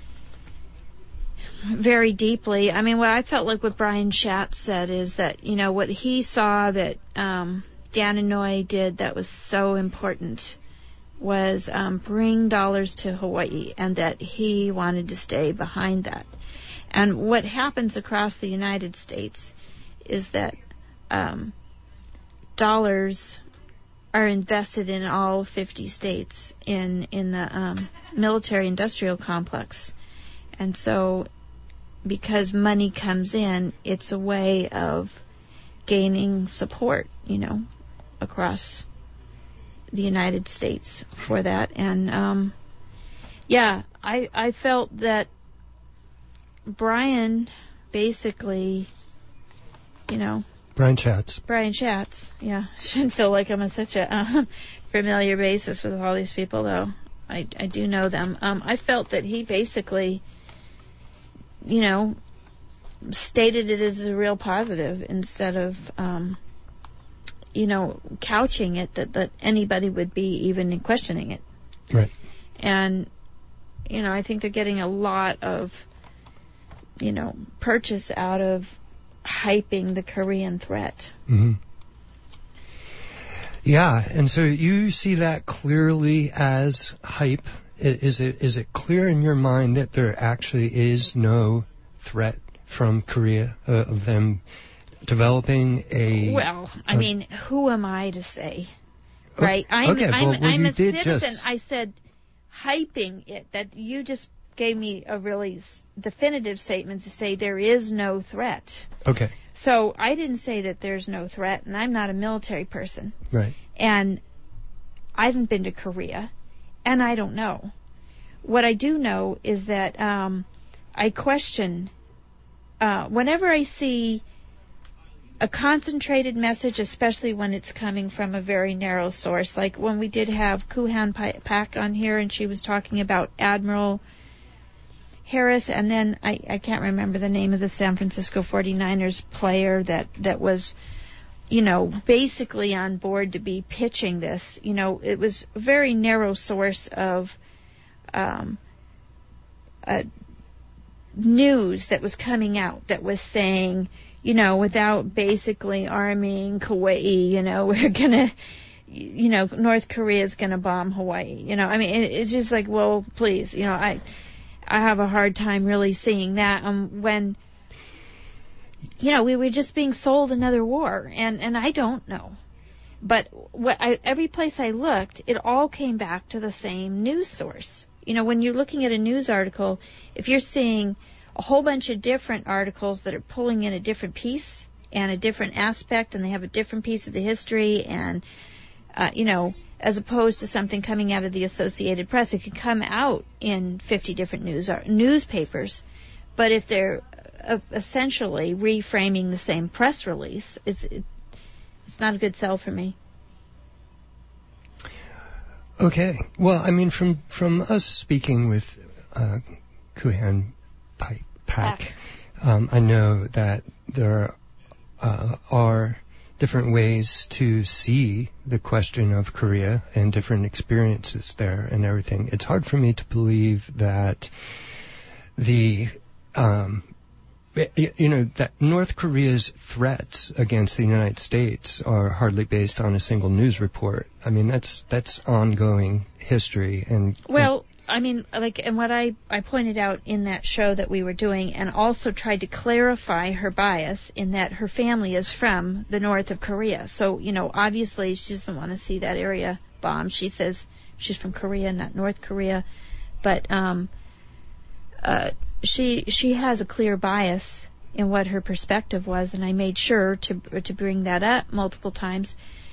A: very deeply. I mean, what I felt like what Brian Schatz said is that, you know, what he saw that um, Dan Inouye did that was so important was um, bring dollars to Hawaii, and that he wanted to stay behind that. And what happens across the United States is that um, dollars are invested in all fifty states in in the um, military-industrial complex. And so because money comes in, it's a way of gaining support, you know, across the United States for that. And, um, yeah, I, I felt that Brian basically, you know,
B: Brian Schatz.
A: Brian Schatz, yeah. I shouldn't feel like I'm on such a uh, familiar basis with all these people, though. I, I do know them. Um, I felt that he basically, you know, stated it as a real positive instead of, um, you know, couching it that, that anybody would be even questioning it.
B: Right.
A: And, you know, I think they're getting a lot of, you know, purchase out of hyping the Korean threat.
B: Mm-hmm. Yeah, and so you see that clearly as hype. Is it is it clear in your mind that there actually is no threat from Korea uh, of them developing a...
A: Well, I
B: a,
A: mean, who am I to say, right? I'm,
B: okay,
A: I'm,
B: well, well,
A: I'm
B: you
A: a
B: did
A: citizen.
B: just...
A: I said hyping it, that you just gave me a really definitive statement to say there is no threat.
B: Okay.
A: So I didn't say that there's no threat, and I'm not a military person.
B: Right.
A: And I haven't been to Korea, and I don't know. What I do know is that um, I question, uh, whenever I see a concentrated message, especially when it's coming from a very narrow source, like when we did have Kuhan Pak on here, and she was talking about Admiral Harris, and then I, I can't remember the name of the San Francisco forty-niners player that, that was, you know, basically on board to be pitching this. You know, it was a very narrow source of um, a news that was coming out that was saying, you know, without basically arming Kauai, you know, we're going to, you know, North Korea is going to bomb Hawaii. You know, I mean, it, it's just like, well, please, you know, I I have a hard time really seeing that um, when, you know, we were just being sold another war, and, and I don't know. But what I, every place I looked, it all came back to the same news source. You know, when you're looking at a news article, if you're seeing a whole bunch of different articles that are pulling in a different piece and a different aspect, and they have a different piece of the history, and, uh, you know, as opposed to something coming out of the Associated Press, it could come out in fifty different news uh, newspapers. But if they're uh, essentially reframing the same press release, it's it, it's not a good sell for me.
B: Okay. Well, I mean, from from us speaking with uh, Kuhan Pak, Pak um, I know that there uh, are different ways to see the question of Korea and different experiences there and everything. It's hard for me to believe that the, um, you know, that North Korea's threats against the United States are hardly based on a single news report. I mean, that's that's ongoing history. And
A: well, I mean, like, and what I, I pointed out in that show that we were doing, and also tried to clarify her bias in that her family is from the north of Korea. So, you know, obviously she doesn't want to see that area bombed. She says she's from Korea, not North Korea. But um, uh, she she has a clear bias in what her perspective was, and I made sure to to bring that up multiple times.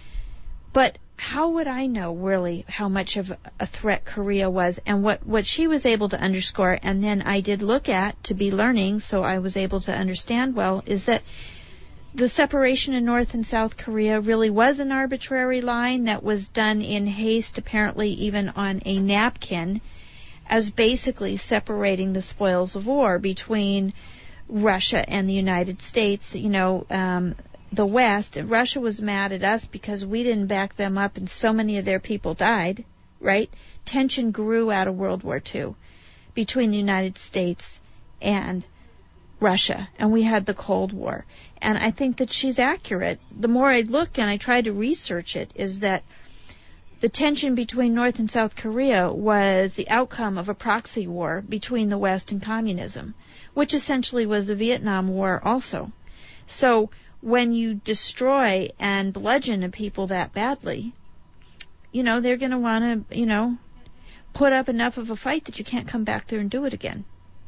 A: But how would I know really how much of a threat Korea was, and what, what she was able to underscore, and then I did look at to be learning, so I was able to understand well, is that the separation in North and South Korea really was an arbitrary line that was done in haste, apparently even on a napkin, as basically separating the spoils of war between Russia and the United States. You know, um, the West, Russia was mad at us because we didn't back them up and so many of their people died, right? Tension grew out of World War Two between the United States and Russia, and we had the Cold War. And I think that she's accurate. The more I look and I try to research it, is that the tension between North and South Korea was the outcome of a proxy war between the West and communism, which essentially was the Vietnam War also. So when you destroy and bludgeon a people that badly, you know, they're going to want to, you know, put up enough of a fight that you can't come back there and do it again.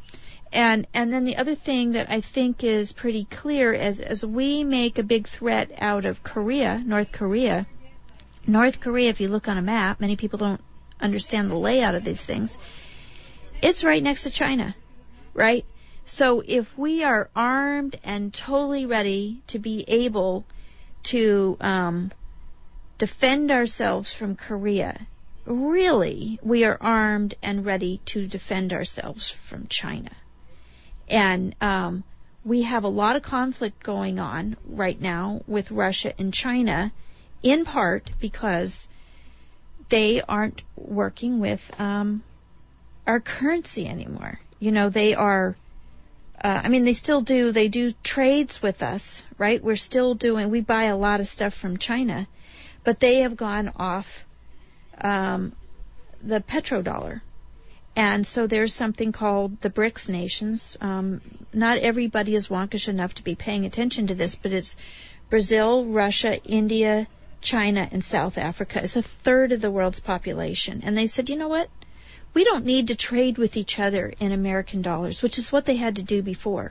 A: And and then the other thing that I think is pretty clear is as we make a big threat out of Korea, North Korea, North Korea, if you look on a map, many people don't understand the layout of these things, it's right next to China, right? So if we are armed and totally ready to be able to um, defend ourselves from Korea, really we are armed and ready to defend ourselves from China. And um, we have a lot of conflict going on right now with Russia and China, in part because they aren't working with um, our currency anymore. You know, they are... Uh, I mean, they still do, they do trades with us, right? We're still doing, we buy a lot of stuff from China, but they have gone off um, the petrodollar. And so there's something called the BRICS nations. Um, not everybody is wonkish enough to be paying attention to this, but it's Brazil, Russia, India, China, and South Africa. It's a third of the world's population. And they said, you know what? We don't need to trade with each other in American dollars, which is what they had to do before.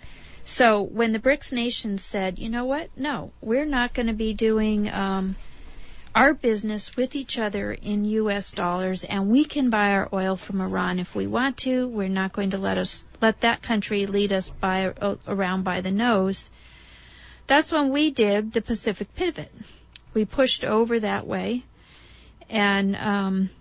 A: So when the BRICS nations said, you know what, no, we're not going to be doing um, our business with each other in U S dollars, and we can buy our oil from Iran if we want to. We're not going to let us let that country lead us by uh, around by the nose. That's when we did the Pacific pivot. We pushed over that way, and um,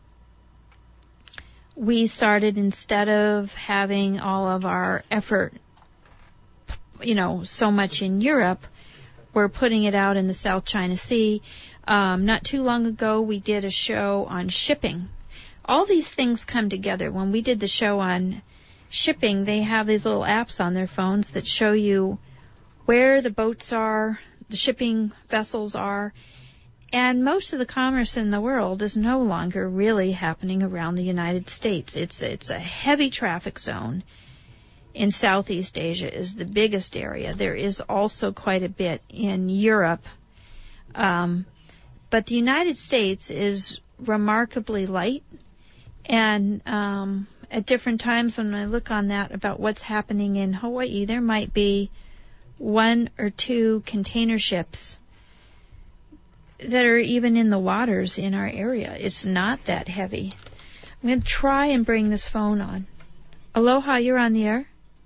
A: we started, instead of having all of our effort, you know, so much in Europe, we're putting it out in the South China Sea. Um, not too long ago, we did a show on shipping. All these things come together. When we did the show on shipping, they have these little apps on their phones that show you where the boats are, the shipping vessels are, and most of the commerce in the world is no longer really happening around the United States. It's it's a heavy traffic zone. In Southeast Asia is the biggest area. There is also quite a bit in Europe. Um, but the United States is remarkably light, and um, at different times when I look on that about what's happening in Hawaii, there might be one or two container ships that are even in the waters in our area. It's not that heavy. I'm going to try and bring this phone on. Aloha, you're on the air.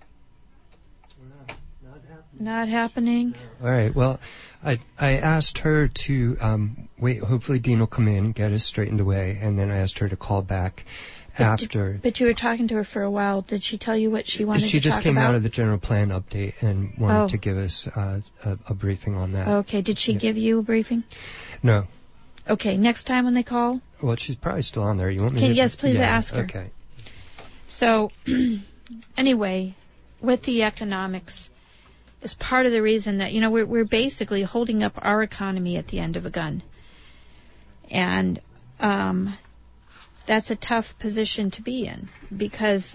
A: Not happening. Not happening.
B: All right. Well, I I asked her to um, wait. Hopefully, Dean will come in, get us straightened away, and then I asked her to call back
A: but
B: after.
A: Did, but you were talking to her for a while. Did she tell you what she wanted
B: she
A: to talk about?
B: She just came out of the general plan update and wanted
A: oh.
B: to give us uh, a, a briefing on that.
A: Okay. Did she yeah. give you a briefing?
B: No.
A: Okay. Next time when they call?
B: Well, she's probably still on there. You want me
A: okay,
B: to?
A: Yes, please
B: yeah,
A: ask her.
B: Okay.
A: So, anyway, with the economics, is part of the reason that, you know, we're, we're basically holding up our economy at the end of a gun. And um, that's a tough position to be in, because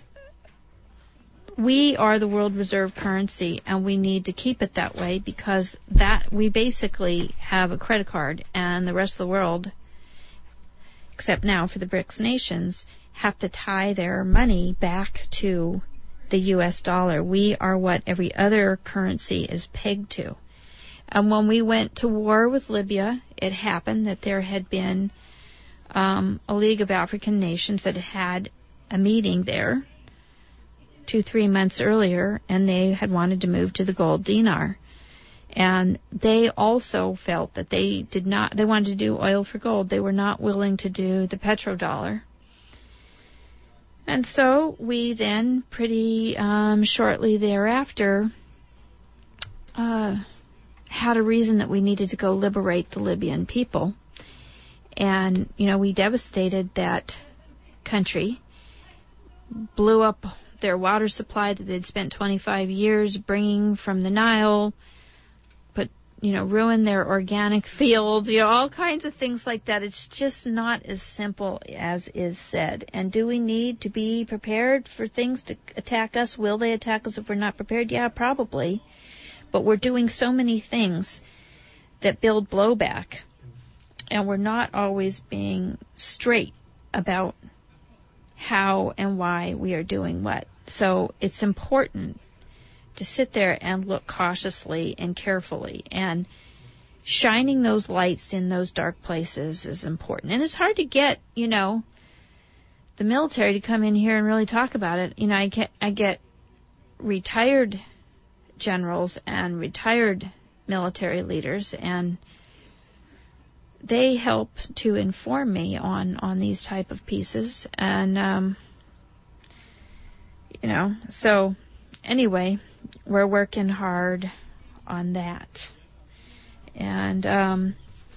A: we are the world reserve currency, and we need to keep it that way, because that we basically have a credit card, and the rest of the world, except now for the BRICS nations, have to tie their money back to the U S dollar. We are what every other currency is pegged to. And when we went to war with Libya, it happened that there had been um, a League of African Nations that had a meeting there two, three months earlier, and they had wanted to move to the gold dinar. And they also felt that they did not, they wanted to do oil for gold. They were not willing to do the petrodollar. And so we then, pretty um, shortly thereafter, uh, had a reason that we needed to go liberate the Libyan people. And, you know, we devastated that country, blew up their water supply that they'd spent twenty-five years bringing from the Nile, put, you know, ruined their organic fields, you know, all kinds of things like that. It's just not as simple as is said. And do we need to be prepared for things to attack us? Will they attack us if we're not prepared? Yeah, probably. But we're doing so many things that build blowback, and we're not always being straight about how and why we are doing what. So it's important to sit there and look cautiously and carefully, and shining those lights in those dark places is important. And it's hard to get, you know, the military to come in here and really talk about it. You know, I get, I get retired generals and retired military leaders, and they help to inform me on, on these type of pieces. And, um, you know, so anyway, we're working hard on that. And um,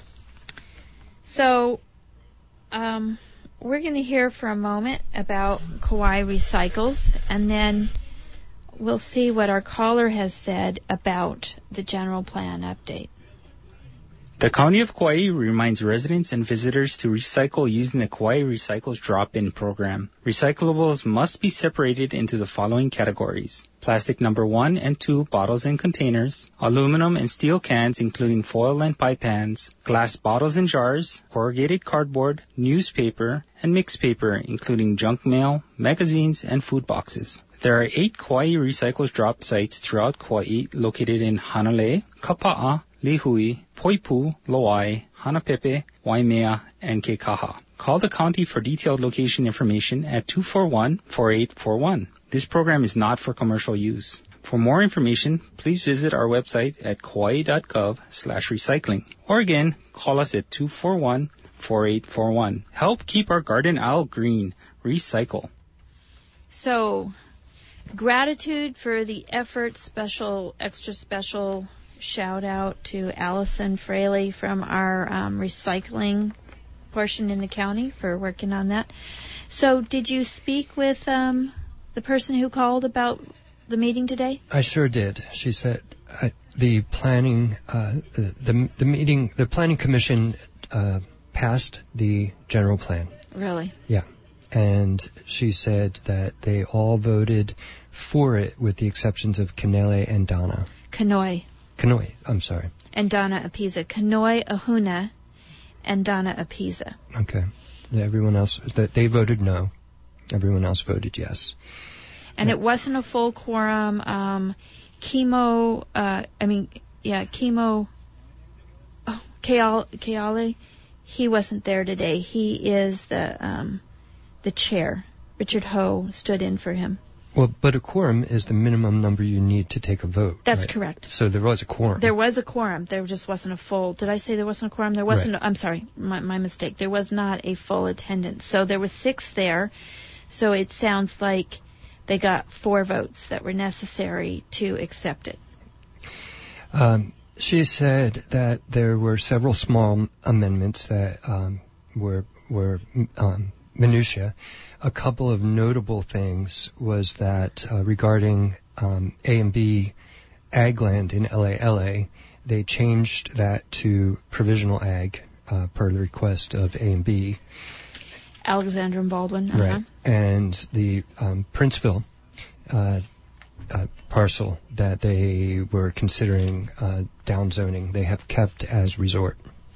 A: so um, we're going to hear for a moment about Kauai Recycles, and then we'll see what our caller has said about the general plan update.
M: The County of Kauai reminds residents and visitors to recycle using the Kauai Recycles Drop-In program. Recyclables must be separated into the following categories: plastic number one and two bottles and containers, aluminum and steel cans including foil and pie pans, glass bottles and jars, corrugated cardboard, newspaper, and mixed paper including junk mail, magazines, and food boxes. There are eight Kauai Recycles drop sites throughout Kauai located in Hanalei, Kapa'a, Lihui, Poipu, Loai, Hanapepe, Waimea, and Kekaha. Call the county for detailed location information at two four one, four eight four one. This program is not for commercial use. For more information, please visit our website at kauai.gov slash recycling. Or again, call us at two four one, four eight four one. Help keep our garden aisle green. Recycle.
A: So, gratitude for the effort, special, extra special shout out to Allison Fraley from our um, recycling portion in the county for working on that. So did you speak with um, the person who called about the meeting today?
B: I sure did. She said uh, the planning, uh, the, the the meeting, the planning commission uh, passed the general plan.
A: Really?
B: Yeah. And she said that they all voted for it with the exceptions of Kanele and Donna.
A: Kanoi.
B: Kanoi, I'm sorry.
A: And Donna Apiza. Kanoi Ahuna and Donna Apiza.
B: Okay. Yeah, everyone else, that they voted no. Everyone else voted yes.
A: And
B: yeah.
A: It wasn't a full quorum. Um, chemo, uh, I mean, yeah, chemo, oh, Keale, he wasn't there today. He is the, um, the chair. Richard Ho stood in for him.
B: Well, but a quorum is the minimum number you need to take a vote.
A: That's
B: right?
A: correct.
B: So there was a quorum.
A: There was a quorum. There just wasn't a full. Did I say there wasn't a quorum? There wasn't.
B: Right.
A: I'm sorry, my, my mistake. There was not a full attendance. So there was six there. So it sounds like they got four votes that were necessary to accept it.
B: Um, she said that there were several small amendments that um, were were um, minutia. A couple of notable things was that uh, regarding um, A and B ag land in L A L A, they changed that to provisional ag uh, per the request of A and B.
A: Alexander and Baldwin. Uh-huh.
B: Right. And the um, Princeville uh, uh, parcel that they were considering uh, downzoning, they have kept as resort.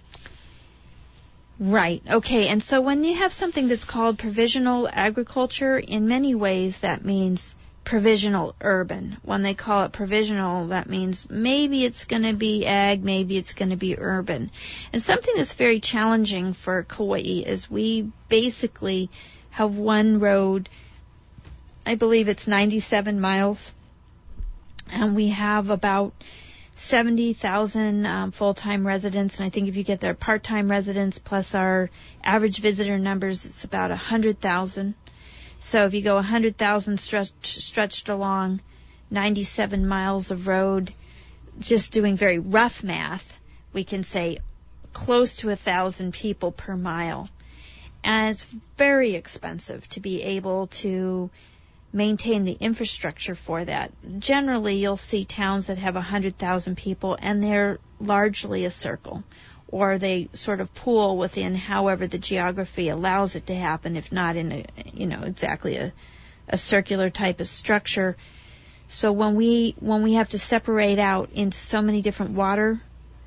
A: Right. Okay. And so when you have something that's called provisional agriculture, in many ways that means provisional urban. When they call it provisional, that means maybe it's going to be ag, maybe it's going to be urban. And something that's very challenging for Kauai is we basically have one road, I believe it's ninety-seven miles, and we have about seventy thousand um, full-time residents, and I think if you get their part-time residents plus our average visitor numbers, it's about one hundred thousand. So if you go one hundred thousand stretched, stretched along ninety-seven miles of road, just doing very rough math, we can say close to one thousand people per mile. And it's very expensive to be able to maintain the infrastructure for that. Generally, you'll see towns that have one hundred thousand people, and they're largely a circle, or they sort of pool within however the geography allows it to happen, if not in a, you know, exactly a, a circular type of structure. So when we when we have to separate out into so many different water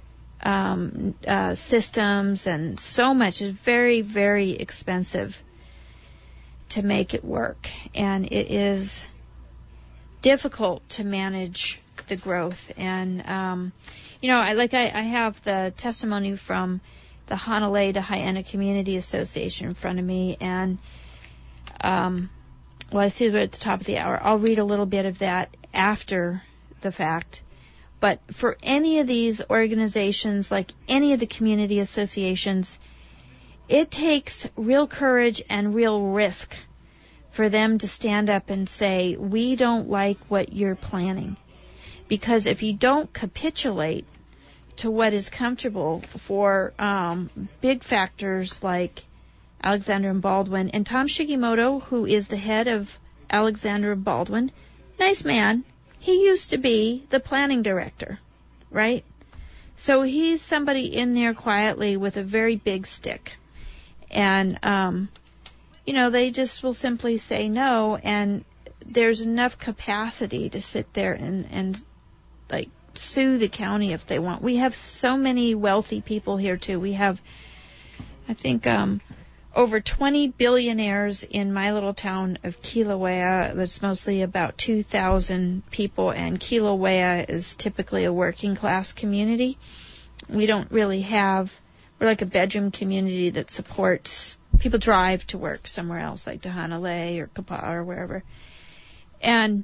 A: um, uh, systems and so much, it's very, very expensive to make it work, and it is difficult to manage the growth. And um, you know, I like I, I have the testimony from the Hanalei to Hyanna Community Association in front of me, and um, well, I see it at the top of the hour. I'll read a little bit of that after the fact. But for any of these organizations, like any of the community associations, it takes real courage and real risk for them to stand up and say, we don't like what you're planning. Because if you don't capitulate to what is comfortable for um, big factors like Alexander and Baldwin, and Tom Shigimoto, who is the head of Alexander and Baldwin, nice man, he used to be the planning director, right? So he's somebody in there quietly with a very big stick. And, um, you know, they just will simply say no, and there's enough capacity to sit there and, and like, sue the county if they want. We have so many wealthy people here, too. We have, I think, um, over twenty billionaires in my little town of Kilauea. That's mostly about two thousand people, and Kilauea is typically a working-class community. We don't really have... We're like a bedroom community that supports, people drive to work somewhere else, like to Hanalei or Kapa'a or wherever. And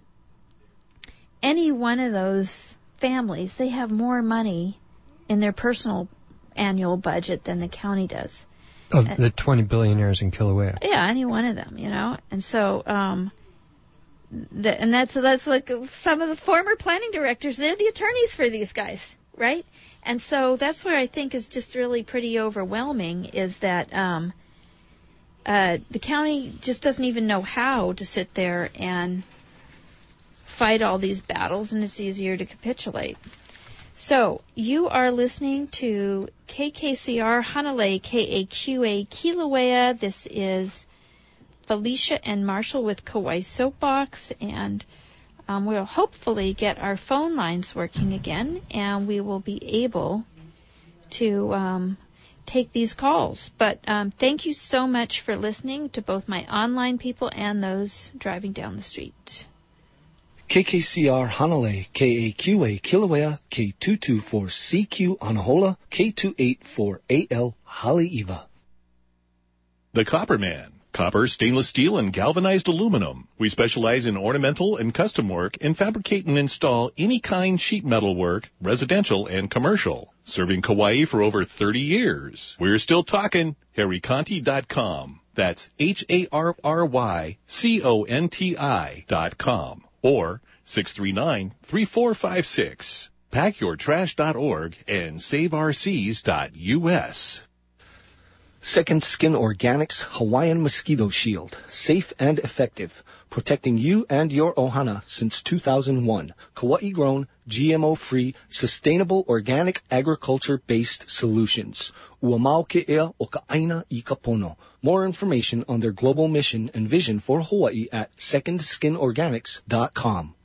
A: any one of those families, they have more money in their personal annual budget than the county does.
B: Of and, the twenty billionaires in Kilauea.
A: Yeah, any one of them, you know. And so, um, the, and that's, that's like some of the former planning directors, they're the attorneys for these guys, right? And so that's where I think is just really pretty overwhelming is that, um, uh, the county just doesn't even know how to sit there and fight all these battles, and it's easier to capitulate. So, you are listening to K K C R Hanalei, K A Q A Kilauea. This is Felicia and Marshall with Kauai Soapbox, and um, we'll hopefully get our phone lines working again, and we will be able to um, take these calls. But um, thank you so much for listening to both my online people and those driving down the street.
N: K K C R Hanalei, K A Q A Kilauea, K two two four C Q Anahola, K two eight four A L Haleiwa.
O: The Copper Man. Copper, stainless steel, and galvanized aluminum. We specialize in ornamental and custom work and fabricate and install any kind sheet metal work, residential and commercial. Serving Kauai for over thirty years. We're still talking. Harry Conti dot com. That's H A R R Y C O N T I dot com. Or six three nine, three four five six. pack your trash dot org and save our seas dot U S.
N: Second Skin Organics Hawaiian Mosquito Shield. Safe and effective. Protecting you and your ohana since two thousand one. Kauai-grown, G M O-free, sustainable organic agriculture-based solutions. Uamau ke'ea o ka aina I ka pono. More information on their global mission and vision for Hawaii at second skin organics dot com.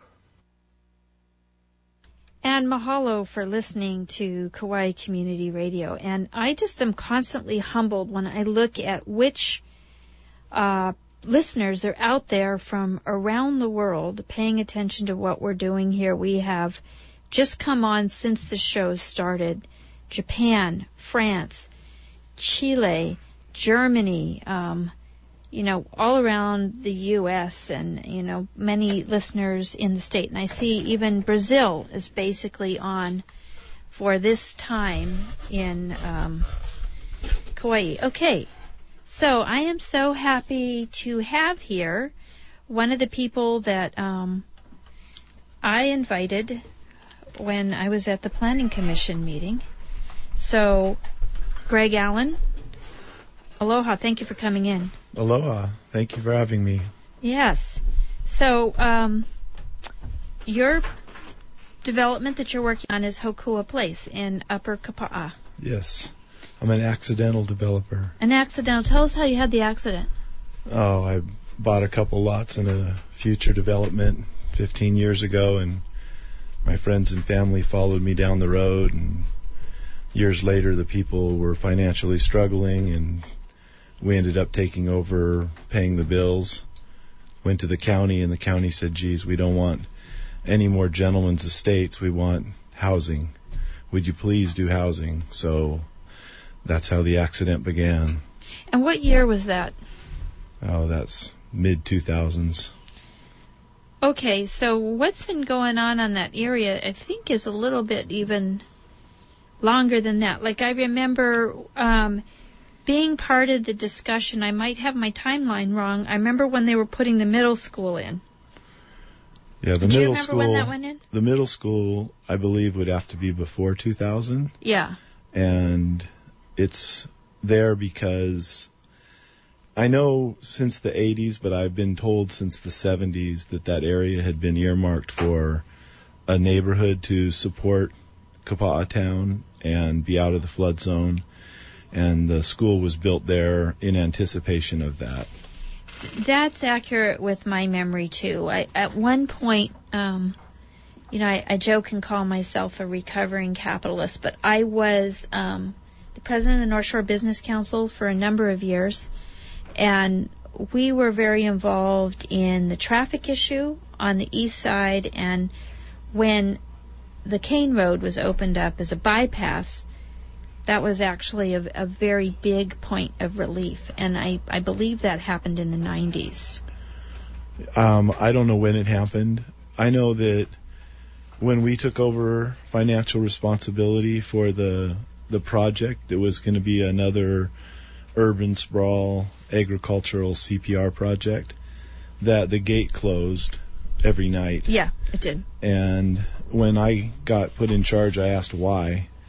A: And mahalo for listening to Kauai Community Radio. And I just am constantly humbled when I look at which uh, listeners are out there from around the world paying attention to what we're doing here. We have just come on since the show started. Japan, France, Chile, Germany, um, you know, all around the U S and, you know, many listeners in the state. And I see even Brazil is basically on for this time in um, Kauai. Okay, so I am so happy to have here one of the people that um, I invited when I was at the Planning Commission meeting. So, Greg Allen, aloha, thank you for coming in.
P: Aloha, thank you for having me.
A: Yes. So, um, your development that you're working on is Hokua Place in Upper Kapa'a.
P: Yes, I'm an accidental developer.
A: An accidental. Tell us how you had the accident.
P: Oh, I bought a couple lots in a future development fifteen years ago, and my friends and family followed me down the road, and years later the people were financially struggling, and we ended up taking over paying the bills. Went to the county, and the county said, geez, we don't want any more gentlemen's estates. We want housing. Would you please do housing? So that's how the accident began.
A: And what year was that?
P: Oh, that's mid two thousands.
A: Okay, so what's been going on on that area, I think, is a little bit even longer than that. Like, I remember um, being part of the discussion. I might have my timeline wrong. I remember when they were putting the middle school in.
P: Yeah, the
A: Do
P: middle
A: you remember
P: school.
A: when that went in?
P: The middle school, I believe, would have to be before two thousand.
A: Yeah.
P: And it's there because I know since the eighties, but I've been told since the seventies that that area had been earmarked for a neighborhood to support Kapa'a Town and be out of the flood zone. And the school was built there in anticipation of that.
A: That's accurate with my memory, too. I, at one point, um, you know, I, I joke and call myself a recovering capitalist, but I was um, the president of the North Shore Business Council for a number of years, and we were very involved in the traffic issue on the east side, and when the Kane Road was opened up as a bypass, that was actually a, a very big point of relief, and I, I believe that happened in the nineties.
P: Um, I don't know when it happened. I know that when we took over financial responsibility for the the project, it was going to be another urban sprawl agricultural C P R project, that the gate closed every night.
A: Yeah, it did.
P: And when I got put in charge, I asked why.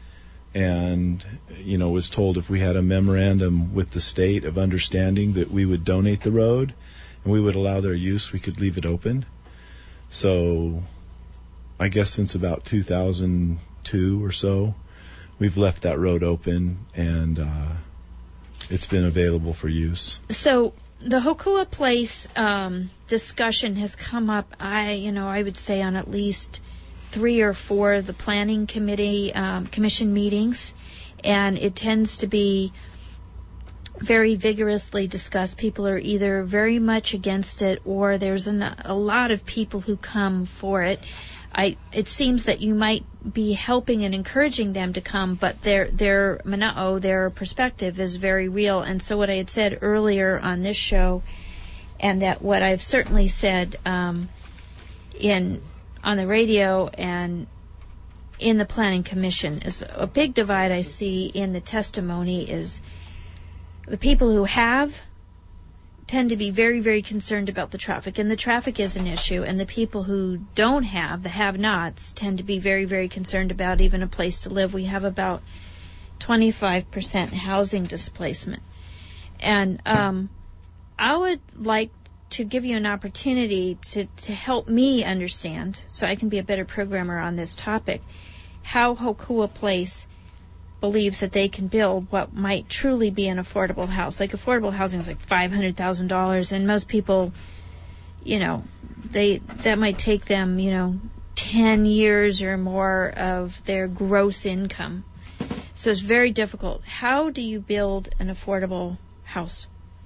P: and, you know, was told if we had a memorandum with the state of understanding that we would donate the road and we would allow their use, we could leave it open. So I guess since about two thousand two or so, we've left that road open, and uh, it's been available for use.
A: So the Hokua Place um, discussion has come up, I, you know, I would say on at least three or four of the planning committee um, commission meetings, and it tends to be very vigorously discussed. People are either very much against it, or there's an, a lot of people who come for it. I, it seems that you might be helping and encouraging them to come, but their their mana'o, their perspective is very real. And so what I had said earlier on this show, and that what I've certainly said um, in on the radio and in the Planning Commission, is a big divide I see in the testimony is the people who have tend to be very, very concerned about the traffic, and the traffic is an issue, and the people who don't have, the have-nots, tend to be very, very concerned about even a place to live. We have about twenty-five percent housing displacement. And um, I would like to give you an opportunity to, to help me understand, so I can be a better programmer on this topic, how Hokua Place believes that they can build what might truly be an affordable house. Like, affordable housing is like five hundred thousand dollars, and most people, you know, they that might take them, you know, ten years or more of their gross income. So it's very difficult. How do you build an affordable house?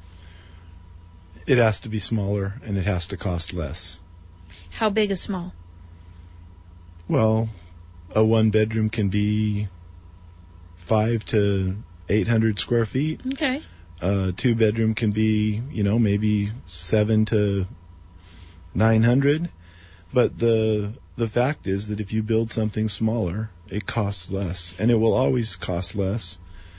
P: It has to be smaller, and it has to cost less.
A: How big is small?
P: Well, a one-bedroom can be five to eight hundred square feet.
A: Okay.
P: Uh, two bedroom can be, you know, maybe seven to nine hundred. But the the fact is that if you build something smaller, it costs less, and it will always cost less.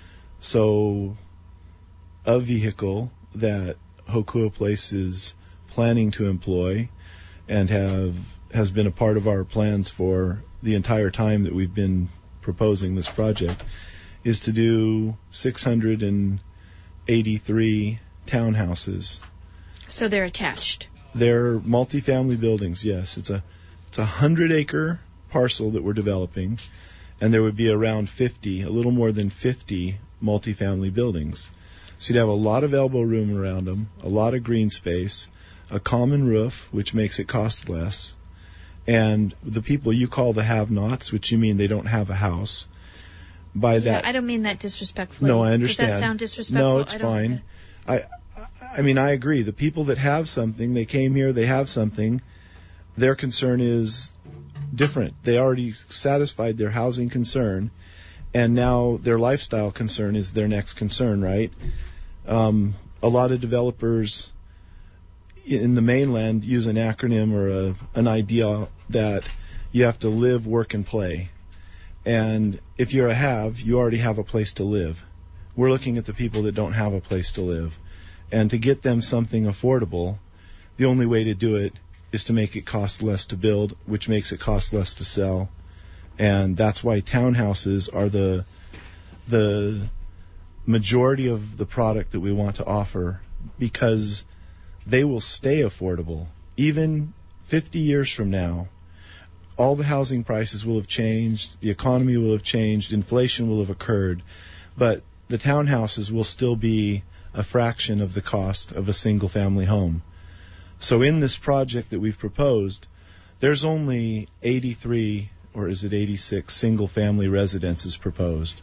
P: So, a vehicle that Hokua Place is planning to employ and have has been a part of our plans for the entire time that we've been proposing this project is to do six hundred eighty-three townhouses.
A: So they're attached.
P: They're multifamily buildings, yes. It's a it's a hundred acre parcel that we're developing, and there would be around fifty, a little more than fifty multifamily buildings. So you'd have a lot of elbow room around them, a lot of green space, a common roof, which makes it cost less, and the people you call the have-nots, which you mean they don't have a house. By that,
A: yeah, I don't mean that disrespectfully.
P: No, I understand.
A: Does that sound disrespectful?
P: No, it's
A: I
P: fine. I, I mean, I agree. The people that have something, they came here, they have something. Their concern is different. They already satisfied their housing concern, and now their lifestyle concern is their next concern, right? Um, a lot of developers in the mainland use an acronym or a, an idea that you have to live, work, and play. And if you're a have, you already have a place to live. We're looking at the people that don't have a place to live. And to get them something affordable, the only way to do it is to make it cost less to build, which makes it cost less to sell. And that's why townhouses are the the majority of the product that we want to offer, because they will stay affordable. Even fifty years from now, all the housing prices will have changed, the economy will have changed, inflation will have occurred, but the townhouses will still be a fraction of the cost of a single-family home. So in this project that we've proposed, there's only eighty-three, or is it eighty-six, single-family residences proposed.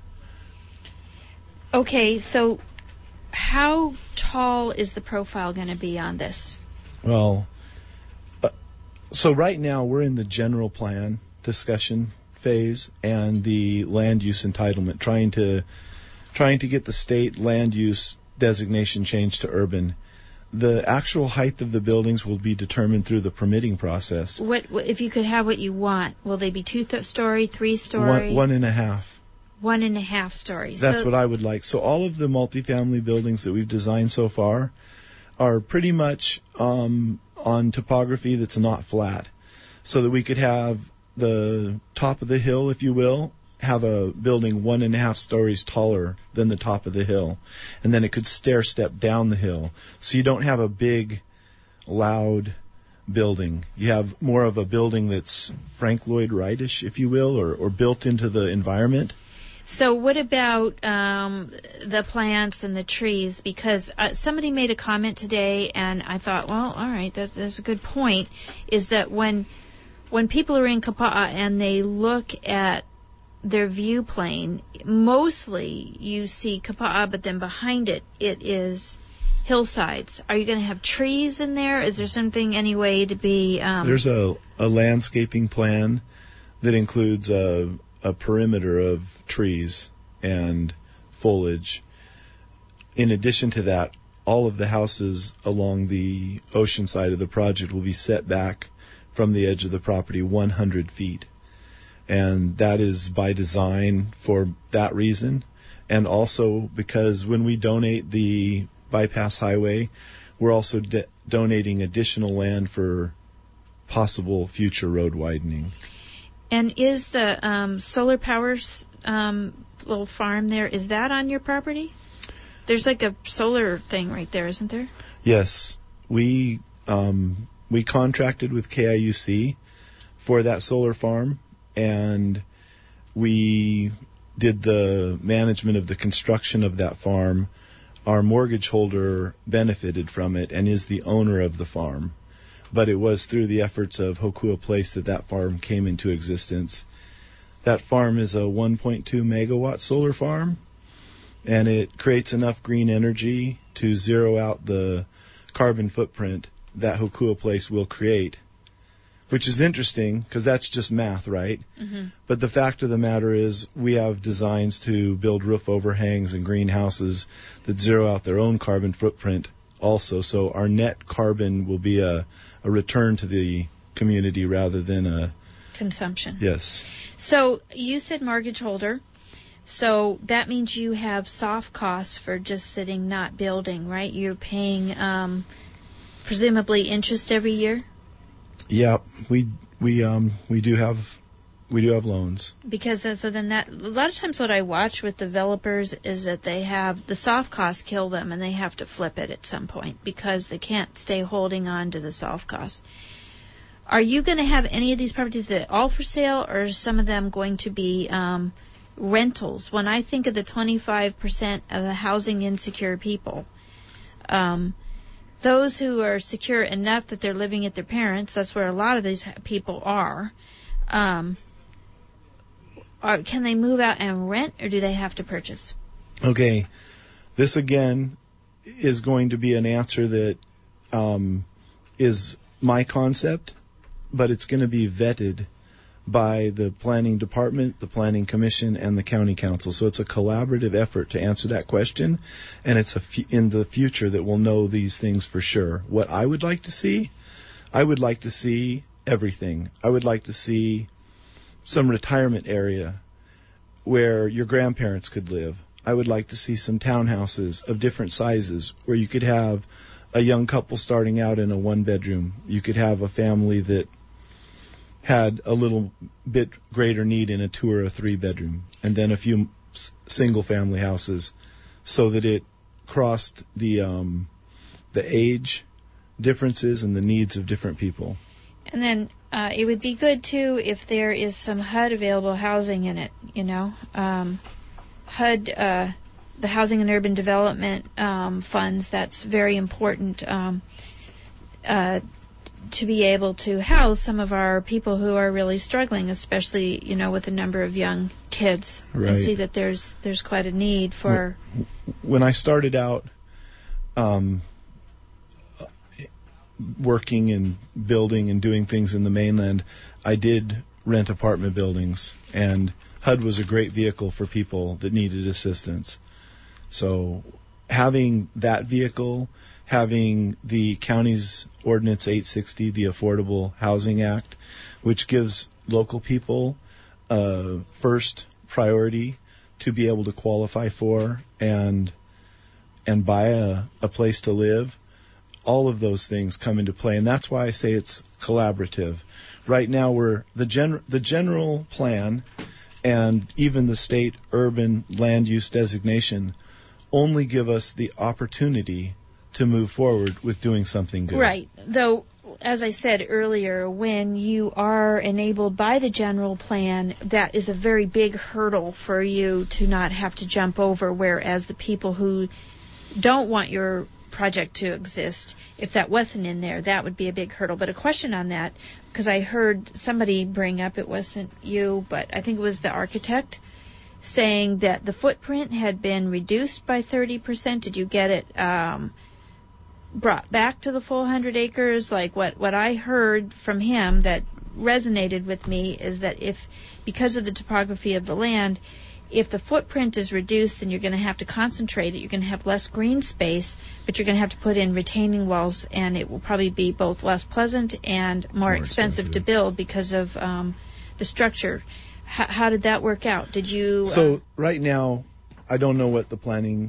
A: Okay, so how tall is the profile going to be on this?
P: Well, So right now we're in the general plan discussion phase and the land use entitlement, trying to trying to get the state land use designation changed to urban. The actual height of the buildings will be determined through the permitting process.
A: What, what if you could have what you want? Will they be two th- story, three story?
P: One, one and a half.
A: One and a half stories.
P: That's
A: so,
P: what I would like. So all of the multifamily buildings that we've designed so far are pretty much um, on topography that's not flat, so that we could have the top of the hill, if you will, have a building one and a half stories taller than the top of the hill, and then it could stair step down the hill. So you don't have a big, loud building. You have more of a building that's Frank Lloyd Wright-ish, if you will, or, or built into the environment.
A: So what about um, the plants and the trees? Because uh, somebody made a comment today, and I thought, well, all right, that, that's a good point, is that when when people are in Kapa'a and they look at their view plane, mostly you see Kapa'a, but then behind it, it is hillsides. Are you going to have trees in there? Is there something, any way to be... Um,
P: There's a, a landscaping plan that includes a... a perimeter of trees and foliage. In addition to that, all of the houses along the ocean side of the project will be set back from the edge of the property one hundred feet. And that is by design for that reason. And also because when we donate the bypass highway, we're also de- donating additional land for possible future road widening.
A: And is the um, solar power um, little farm there, is that on your property? There's like a solar thing right there, isn't there?
P: Yes. We um, we contracted with K I U C for that solar farm, and we did the management of the construction of that farm. Our mortgage holder benefited from it and is the owner of the farm. But it was through the efforts of Hokua Place that that farm came into existence. That farm is a one point two megawatt solar farm, and it creates enough green energy to zero out the carbon footprint that Hokua Place will create, which is interesting because that's just math, right? Mm-hmm. But the fact of the matter is we have designs to build roof overhangs and greenhouses that zero out their own carbon footprint also. So our net carbon will be a a return to the community rather than a... consumption. Yes.
A: So you said mortgage holder. So that means you have soft costs for just sitting, not building, right? You're paying um, presumably interest every year?
P: Yeah, we we um we do have we do have loans.
A: Because uh, so then that a lot of times what I watch with developers is that they have the soft costs kill them and they have to flip it at some point because they can't stay holding on to the soft costs. Are you going to have any of these properties that are all for sale, or are some of them going to be um, rentals? When I think of the twenty-five percent of the housing insecure people, um, those who are secure enough that they're living at their parents, that's where a lot of these people are. Um, Or can they move out and rent, or do they have to purchase?
P: Okay. This, again, is going to be an answer that um, is my concept, but it's going to be vetted by the planning department, the planning commission, and the county council. So it's a collaborative effort to answer that question, and it's a f- in the future that we'll know these things for sure. What I would like to see, I would like to see everything. I would like to see some retirement area where your grandparents could live. I would like to see some townhouses of different sizes where you could have a young couple starting out in a one bedroom. You could have a family that had a little bit greater need in a two or a three bedroom, and then a few s- single family houses, so that it crossed the um, the age differences and the needs of different people.
A: And then uh, it would be good, too, if there is some H U D available housing in it, you know. Um, H U D, uh, the Housing and Urban Development um, funds, that's very important um, uh, to be able to house some of our people who are really struggling, especially, you know, with a number of young kids.
P: Right.
A: I see that there's there's quite a need for...
P: When I started out... Um, working and building and doing things in the mainland, I did rent apartment buildings, and H U D was a great vehicle for people that needed assistance. So having that vehicle, having the county's Ordinance eight sixty, the Affordable Housing Act, which gives local people uh, first priority to be able to qualify for and and buy a, a place to live, all of those things come into play, and that's why I say it's collaborative. Right now, we're the gen the general plan and even the state urban land use designation only give us the opportunity to move forward with doing something good.
A: Right. Though, as I said earlier, when you are enabled by the general plan, that is a very big hurdle for you to not have to jump over, whereas the people who don't want your project to exist, if that wasn't in there, that would be a big hurdle. But a question on that, because I heard somebody bring up, it wasn't you, but I think it was the architect, saying that the footprint had been reduced by thirty percent. Did you get it um, brought back to the full one hundred acres? Like what, what I heard from him that resonated with me is that if, because of the topography of the land, if the footprint is reduced, then you're going to have to concentrate it. You're going to have less green space, but you're going to have to put in retaining walls, and it will probably be both less pleasant and more, more expensive, expensive to build because of um, the structure. H- how did that work out? Did you...
P: So
A: uh,
P: right now, I don't know what the planning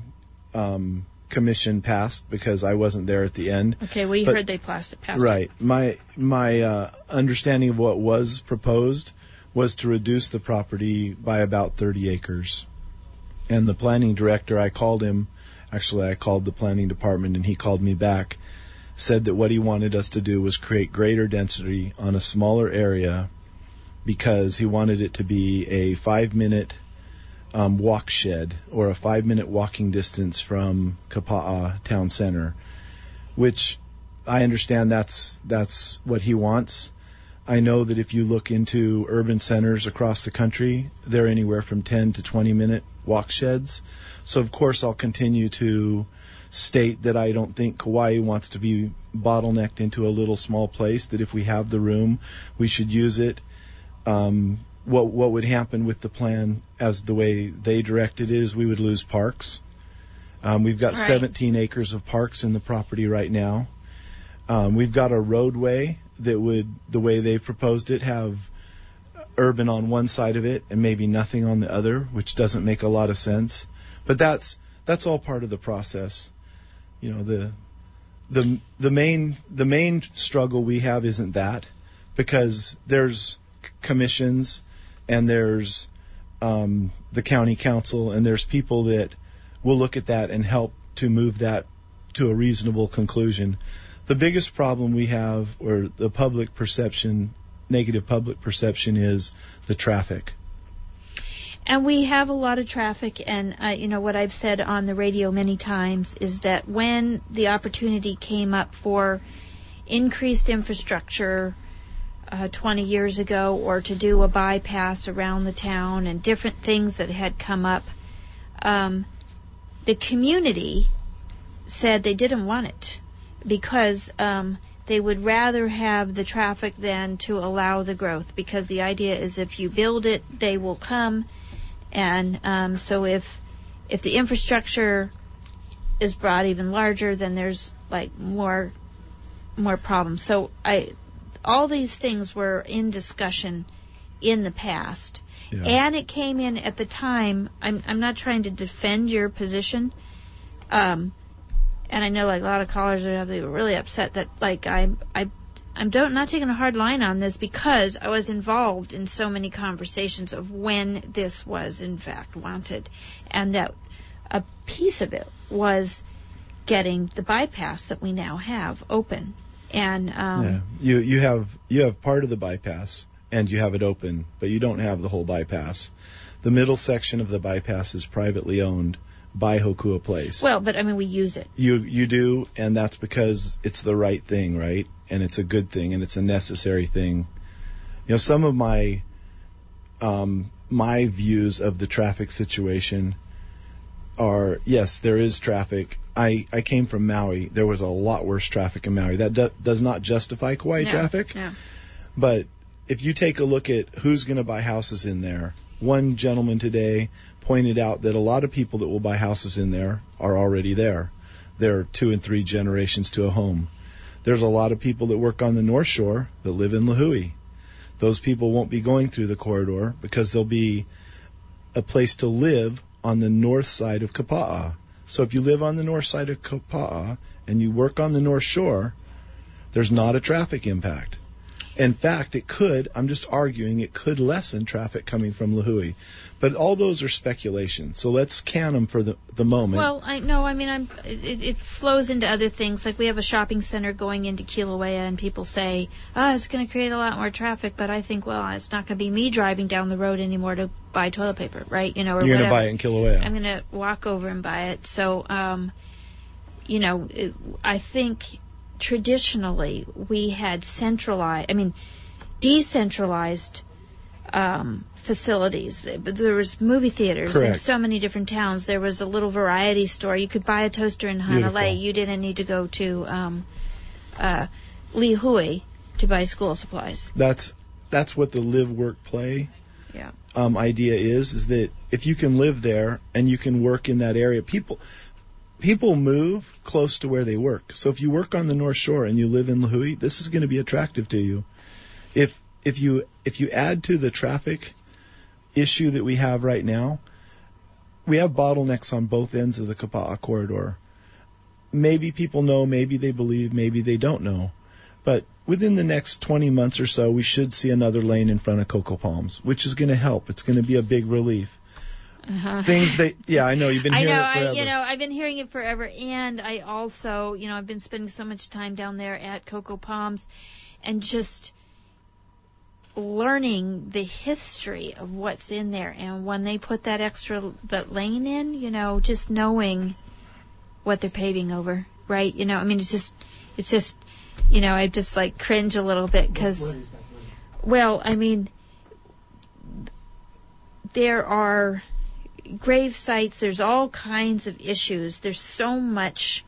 P: um, commission passed because I wasn't there at the end.
A: Okay, well, you
P: but,
A: heard they passed it. Passed
P: right.
A: It.
P: My, my uh, understanding of what was proposed was to reduce the property by about thirty acres. And the planning director, I called him, actually I called the planning department and he called me back, said that what he wanted us to do was create greater density on a smaller area because he wanted it to be a five minute um, walk shed or a five minute walking distance from Kapa'a Town Center, which I understand that's that's what he wants. I know that if you look into urban centers across the country, they're anywhere from ten to twenty minute walk sheds. So of course I'll continue to state that I don't think Kauai wants to be bottlenecked into a little small place, that if we have the room, we should use it. Um, what what would happen with the plan as the way they directed it is we would lose parks. Um, we've got right. seventeen acres of parks in the property right now. Um, we've got a roadway that would, the way they've proposed it, have urban on one side of it and maybe nothing on the other, which doesn't make a lot of sense. But that's that's all part of the process. You know, the the the main the main struggle we have isn't that, because there's commissions and there's um, the county council and there's people that will look at that and help to move that to a reasonable conclusion. The biggest problem we have, or the public perception, negative public perception, is the traffic.
A: And we have a lot of traffic, and uh, you know what I've said on the radio many times is that when the opportunity came up for increased infrastructure uh, twenty years ago, or to do a bypass around the town and different things that had come up, um, the community said they didn't want it, because um, they would rather have the traffic than to allow the growth, because the idea is if you build it, they will come. And um, so if if the infrastructure is brought even larger, then there's like more more problems. So I all these things were in discussion in the past. Yeah. And it came in at the time. I'm I'm not trying to defend your position. Um And I know, like, a lot of callers are really upset that, like, I, I, I'm don't, not taking a hard line on this because I was involved in so many conversations of when this was, in fact, wanted. And that a piece of it was getting the bypass that we now have open. And um,
P: yeah. you you have you have part of the bypass and you have it open, but you don't have the whole bypass. The middle section of the bypass is privately owned by Hokua Place.
A: Well, but I mean, we use it.
P: You you do, and that's because it's the right thing, right? And it's a good thing, and it's a necessary thing. You know, some of my um, my views of the traffic situation are, yes, there is traffic. I, I came from Maui. There was a lot worse traffic in Maui. That do, does not justify Kauai
A: no,
P: traffic.
A: No.
P: But if you take a look at who's going to buy houses in there, one gentleman today pointed out that a lot of people that will buy houses in there are already there. They're two and three generations to a home. There's a lot of people that work on the North Shore that live in Lahui. Those people won't be going through the corridor because there'll be a place to live on the north side of Kapa'a. So if you live on the north side of Kapa'a and you work on the North Shore, there's not a traffic impact. In fact, it could, I'm just arguing, it could lessen traffic coming from Lihue. But all those are speculation, so let's can them for the, the moment.
A: Well, I no, I mean, I'm, it, it flows into other things. Like we have a shopping center going into Kilauea, and people say, oh, it's going to create a lot more traffic, but I think, well, it's not going to be me driving down the road anymore to buy toilet paper, right? You know, or
P: You're going to
A: whatever.
P: buy it in Kilauea.
A: I'm going to walk over and buy it. So, um, you know, it, I think traditionally we had centralized, I mean, decentralized um, facilities. There was movie theaters
P: Correct.
A: in so many different towns. There was a little variety store. You could buy a toaster in Hanalei.
P: Beautiful.
A: You didn't need to go to um, uh, Lihue to buy school supplies.
P: That's that's what the live, work, play
A: Yeah.
P: um, idea is, is that if you can live there and you can work in that area, people people move close to where they work. So if you work on the North Shore and you live in Lihue, this is going to be attractive to you. If if you if you add to the traffic issue that we have right now, we have bottlenecks on both ends of the Kapa'a corridor. Maybe people know, maybe they believe, maybe they don't know. But within the next twenty months or so, we should see another lane in front of Cocoa Palms, which is going to help. It's going to be a big relief.
A: Uh-huh.
P: Things that, yeah, I know, you've been
A: I
P: hearing
A: know,
P: it forever.
A: I, you know, I've been hearing it forever, and I also, you know, I've been spending so much time down there at Cocoa Palms, and just learning the history of what's in there. And when they put that extra that lane in, you know, just knowing what they're paving over, right? You know, I mean, it's just, it's just, you know, I just like cringe a little bit because, well, I mean, there are grave sites, there's all kinds of issues. There's so much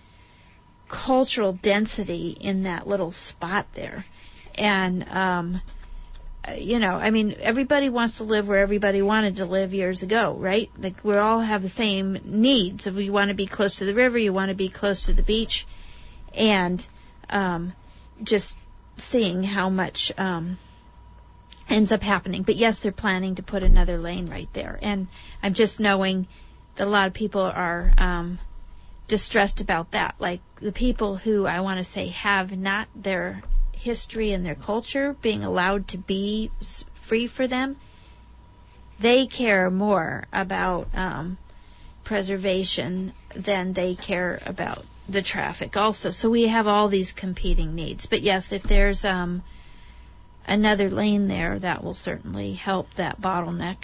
A: cultural density in that little spot there. And, um, you know, I mean, everybody wants to live where everybody wanted to live years ago, right? Like, we all have the same needs. If you want to be close to the river, you want to be close to the beach. And um, just seeing how much um, ends up happening. But yes, they're planning to put another lane right there. And I'm just knowing that a lot of people are um, distressed about that. Like, the people who, I want to say, have not their history and their culture being allowed to be free for them, they care more about um, preservation than they care about the traffic also. So we have all these competing needs. But yes, if there's um, another lane there, that will certainly help that bottleneck.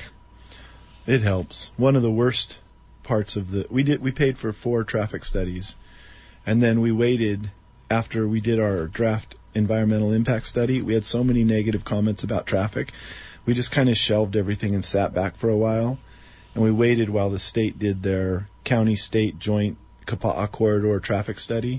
P: It helps. One of the worst parts of the, we did, we paid for four traffic studies, and then we waited after we did our draft environmental impact study. We had so many negative comments about traffic. We just kind of shelved everything and sat back for a while. And we waited while the state did their county-state joint Kapa'a corridor traffic study.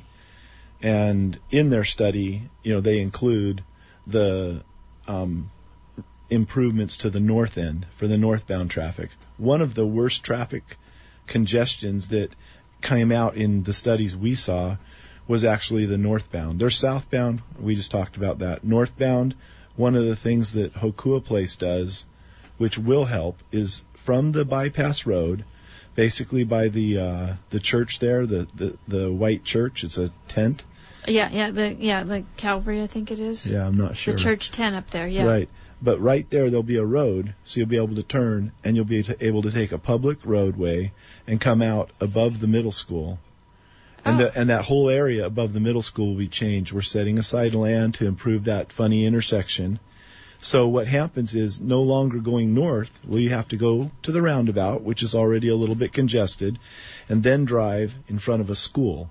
P: And in their study, you know, they include the um, improvements to the north end for the northbound traffic. One of the worst traffic congestions that came out in the studies we saw was actually the northbound. They're southbound. We just talked about that. Northbound, one of the things that Hokua Place does, which will help, is from the bypass road, basically by the uh, the church there, the, the, the white church. It's a tent.
A: Yeah, yeah, the yeah the Calvary, I think it is.
P: Yeah, I'm not sure.
A: The church tent up there, yeah.
P: Right. But right there, there'll be a road, so you'll be able to turn, and you'll be t- able to take a public roadway and come out above the middle school. And, the, and that whole area above the middle school will be changed. We're setting aside land to improve that funny intersection. So what happens is no longer going north, well, you have to go to the roundabout, which is already a little bit congested, and then drive in front of a school.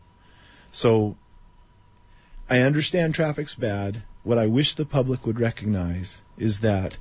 P: So I understand traffic's bad. What I wish the public would recognize is that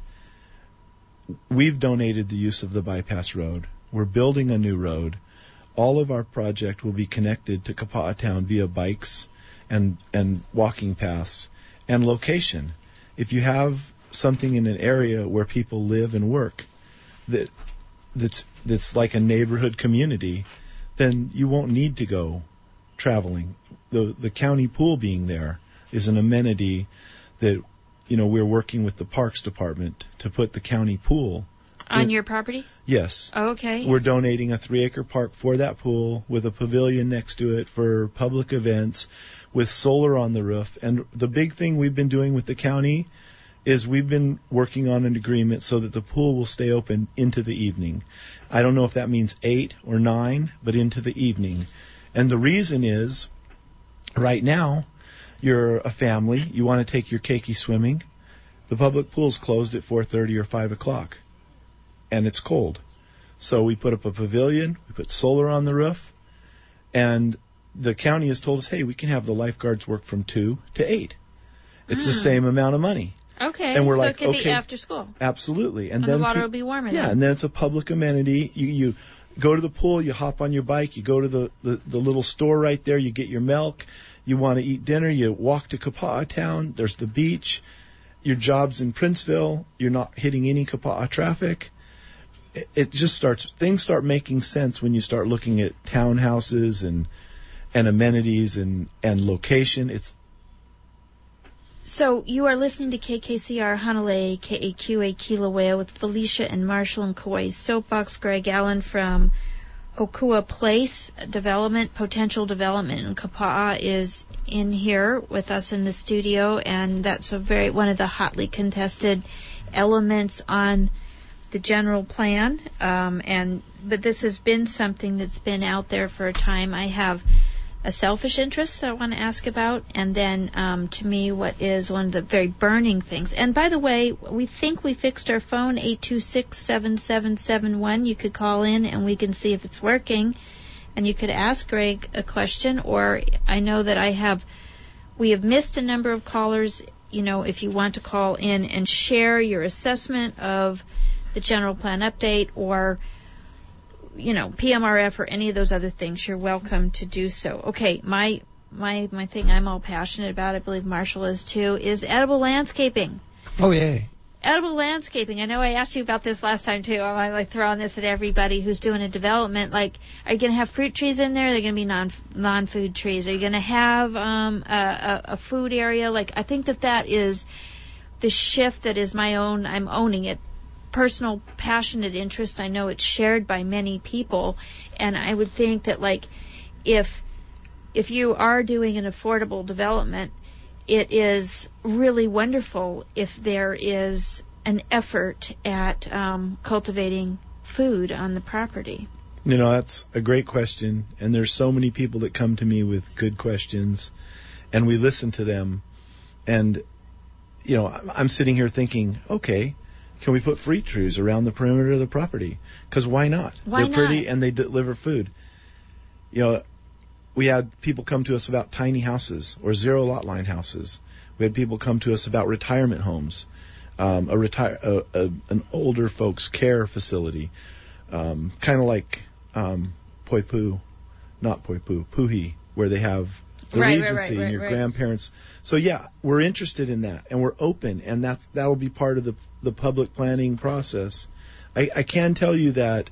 P: we've donated the use of the bypass road. We're building a new road. All of our project will be connected to Kapa'a Town via bikes and, and walking paths and location. If you have something in an area where people live and work that that's that's like a neighborhood community, then you won't need to go traveling. The the county pool being there is an amenity that, you know, we're working with the Parks Department to put the county pool
A: On
P: in,
A: your property?
P: Yes.
A: Oh, okay.
P: We're donating a three-acre park for that pool with a pavilion next to it for public events with solar on the roof. And the big thing we've been doing with the county is we've been working on an agreement so that the pool will stay open into the evening. I don't know if that means eight or nine, but into the evening. And the reason is, right now, you're a family, you want to take your keiki swimming. The public pool's closed at four thirty or five o'clock, and it's cold. So we put up a pavilion, we put solar on the roof, and the county has told us, hey, we can have the lifeguards work from two to eight. It's mm. the same amount of money.
A: Okay,
P: and we're
A: so
P: like,
A: it could
P: okay,
A: be after school.
P: Absolutely. And,
A: and
P: then
A: the water
P: pe-
A: will be warmer
P: Yeah,
A: then.
P: and then it's a public amenity. You you go to the pool, you hop on your bike, you go to the, the, the little store right there, you get your milk. You want to eat dinner, you walk to Kapa'a Town, there's the beach. Your job's in Princeville, you're not hitting any Kapa'a traffic. It, it just starts, things start making sense when you start looking at townhouses and and amenities and, and location. It's
A: So you are listening to K K C R Hanalei, K A Q A Kilauea with Felicia and Marshall and Kauai's Soapbox. Greg Allen from Okua Place Development, Potential Development in Kapa'a is in here with us in the studio, and that's a very one of the hotly contested elements on the general plan. Um, and but this has been something that's been out there for a time. I have a selfish interest that I want to ask about, and then um, to me what is one of the very burning things. And by the way, we think we fixed our phone, eight two six, seven seven seven one. You could call in and we can see if it's working, and you could ask Greg a question, or I know that I have, we have missed a number of callers. You know, if you want to call in and share your assessment of the general plan update, or you know, P M R F or any of those other things, you're welcome to do so. Okay, my my my thing I'm all passionate about, I believe Marshall is too, is edible landscaping.
B: Oh, yay.
A: Edible landscaping. I know I asked you about this last time too. I'm like throwing this at everybody who's doing a development. Like, are you going to have fruit trees in there? Are they going to be non non-food trees? Are you going to have um, a, a, a food area? Like, I think that that is the shift that is my own. I'm owning it. Personal, passionate interest. I know it's shared by many people, and I would think that, like, if if you are doing an affordable development, it is really wonderful if there is an effort at um, cultivating food on the property.
P: You know, that's a great question, and there's so many people that come to me with good questions, and we listen to them, and, you know, I'm sitting here thinking, okay, can we put fruit trees around the perimeter of the property? Because why not?
A: Why
P: They're
A: not?
P: pretty and they deliver food. You know, we had people come to us about tiny houses or zero lot line houses. We had people come to us about retirement homes, um, a retire a, a, an older folks care facility, um, kind of like um, Poipu, not Poipu, Puhi, where they have the
A: right,
P: Regency
A: right, right,
P: and
A: right,
P: your
A: right.
P: grandparents. So yeah, we're interested in that, and we're open, and that's that'll be part of the the public planning process. I, I can tell you that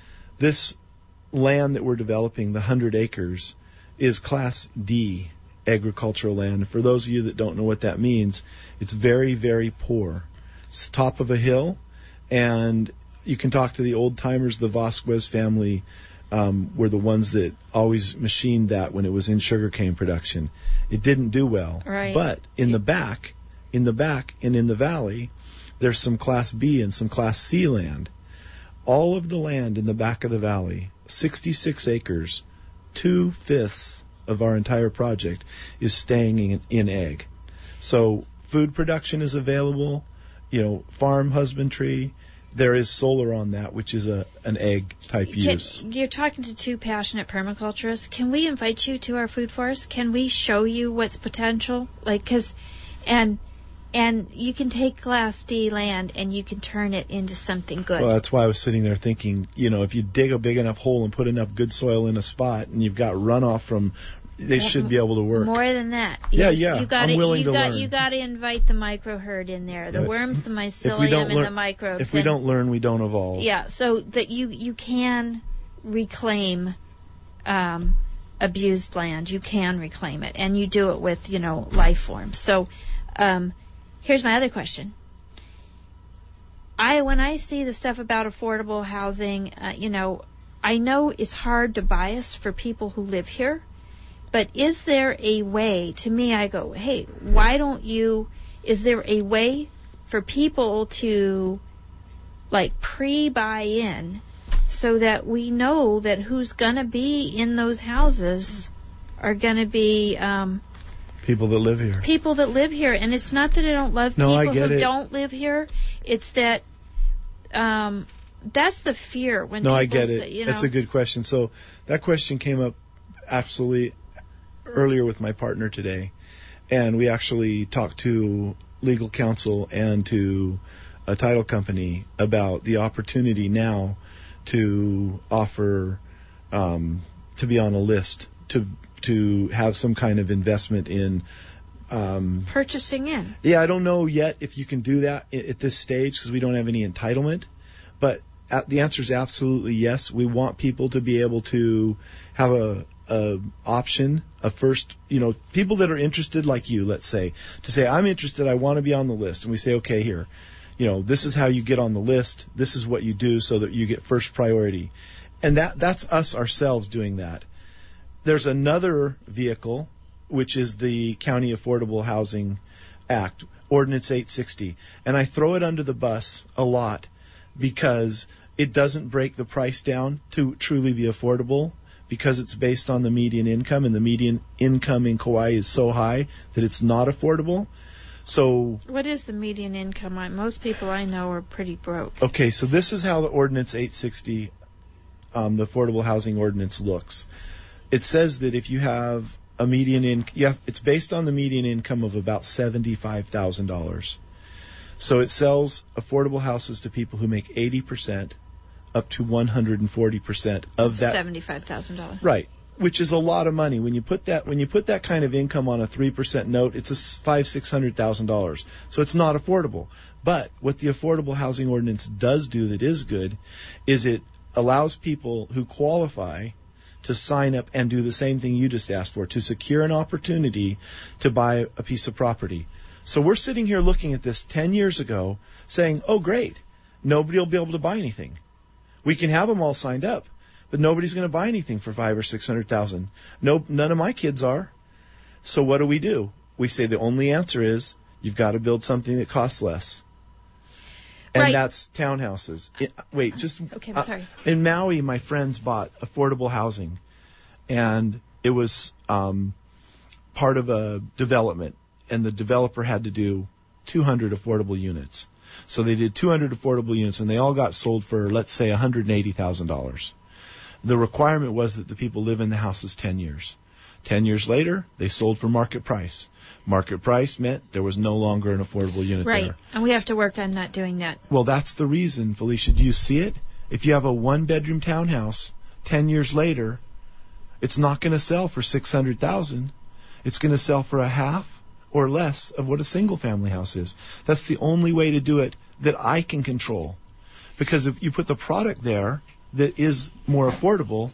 P: this land that we're developing, the hundred acres, is Class D agricultural land. For those of you that don't know what that means, it's very, very poor. It's top of a hill, and you can talk to the old timers. The Vasquez family um, were the ones that always machined that when it was in sugarcane production. It didn't do well.
A: Right.
P: But in the back, in the back and in the valley, there's some Class B and some Class C land. All of the land in the back of the valley, sixty-six acres, two-fifths of our entire project is staying in, in ag. So food production is available, you know, farm husbandry. There is solar on that, which is a an egg type
A: Can,
P: use.
A: You're talking to two passionate permaculturists. Can we invite you to our food forest? Can we show you what's potential? Like, cause, and and you can take Class D land and you can turn it into something good.
P: Well, that's why I was sitting there thinking, you know, if you dig a big enough hole and put enough good soil in a spot, and you've got runoff from, they
A: Well,
P: should be able to work.
A: More than that.
P: Yeah,
A: You-
P: yeah,
A: You gotta,
P: I'm willing
A: you
P: to
A: got,
P: learn.
A: You got to invite the microherd in there, the
P: Yeah.
A: worms, the
P: If we
A: mycelium,
P: don't
A: and
P: learn,
A: the microbes.
P: if we
A: and-
P: don't learn, we don't evolve.
A: Yeah, so that you you can reclaim um, abused land. You can reclaim it, and you do it with, you know, life forms. So um, here's my other question. I when I see the stuff about affordable housing, uh, you know, I know it's hard to bias for people who live here, but is there a way? To me, I go, hey, why don't you? Is there a way for people to like pre-buy in so that we know that who's gonna be in those houses are gonna be um,
P: people that live here.
A: People that live here, and it's not that I don't love
P: no,
A: people
P: I get
A: who
P: it.
A: don't live here. It's that um, that's the fear when
P: no,
A: people
P: I get
A: say,
P: it.
A: You know,
P: That's a good question. So that question came up absolutely earlier with my partner today, and we actually talked to legal counsel and to a title company about the opportunity now to offer um, to be on a list to to have some kind of investment in um,
A: purchasing in.
P: Yeah, I don't know yet if you can do that at this stage because we don't have any entitlement, but the answer is absolutely yes. We want people to be able to have a, a option, a first, you know, people that are interested like you, let's say, to say, I'm interested, I want to be on the list. And we say, okay, here, you know, this is how you get on the list. This is what you do so that you get first priority. And that that's us ourselves doing that. There's another vehicle, which is the County Affordable Housing Act, Ordinance eight sixty. And I throw it under the bus a lot because it doesn't break the price down to truly be affordable because it's based on the median income, and the median income in Kauai is so high that it's not affordable. So
A: what is the median income? Most people I know are pretty broke.
P: Okay, so this is how the Ordinance eight sixty, um, the Affordable Housing Ordinance, looks. It says that if you have a median income, yeah, it's based on the median income of about seventy-five thousand dollars. So it sells affordable houses to people who make eighty percent up to one hundred forty percent of that.
A: seventy-five thousand dollars.
P: Right, which is a lot of money. When you put that when you put that kind of income on a three percent note, it's a five, six hundred thousand dollars. So it's not affordable. But what the Affordable Housing Ordinance does do that is good is it allows people who qualify to sign up and do the same thing you just asked for, to secure an opportunity to buy a piece of property. So we're sitting here looking at this ten years ago saying, oh, great, nobody will be able to buy anything. We can have them all signed up, but nobody's going to buy anything for five or six hundred thousand. No, none of my kids are. So what do we do? We say the only answer is you've got to build something that costs less. And
A: right.
P: That's townhouses. It, wait, just
A: okay. I'm sorry.
P: Uh, in Maui, my friends bought affordable housing, and it was um, part of a development, and the developer had to do two hundred affordable units. So they did two hundred affordable units, and they all got sold for, let's say, one hundred eighty thousand dollars. The requirement was that the people live in the houses ten years. Ten years later, they sold for market price. Market price meant there was no longer an affordable unit
A: right.
P: there.
A: And we have to work on not doing that.
P: Well, that's the reason, Felicia. Do you see it? If you have a one-bedroom townhouse, ten years later, it's not going to sell for six hundred thousand dollars. It's going to sell for a half or less of what a single-family house is. That's the only way to do it that I can control. Because if you put the product there that is more affordable,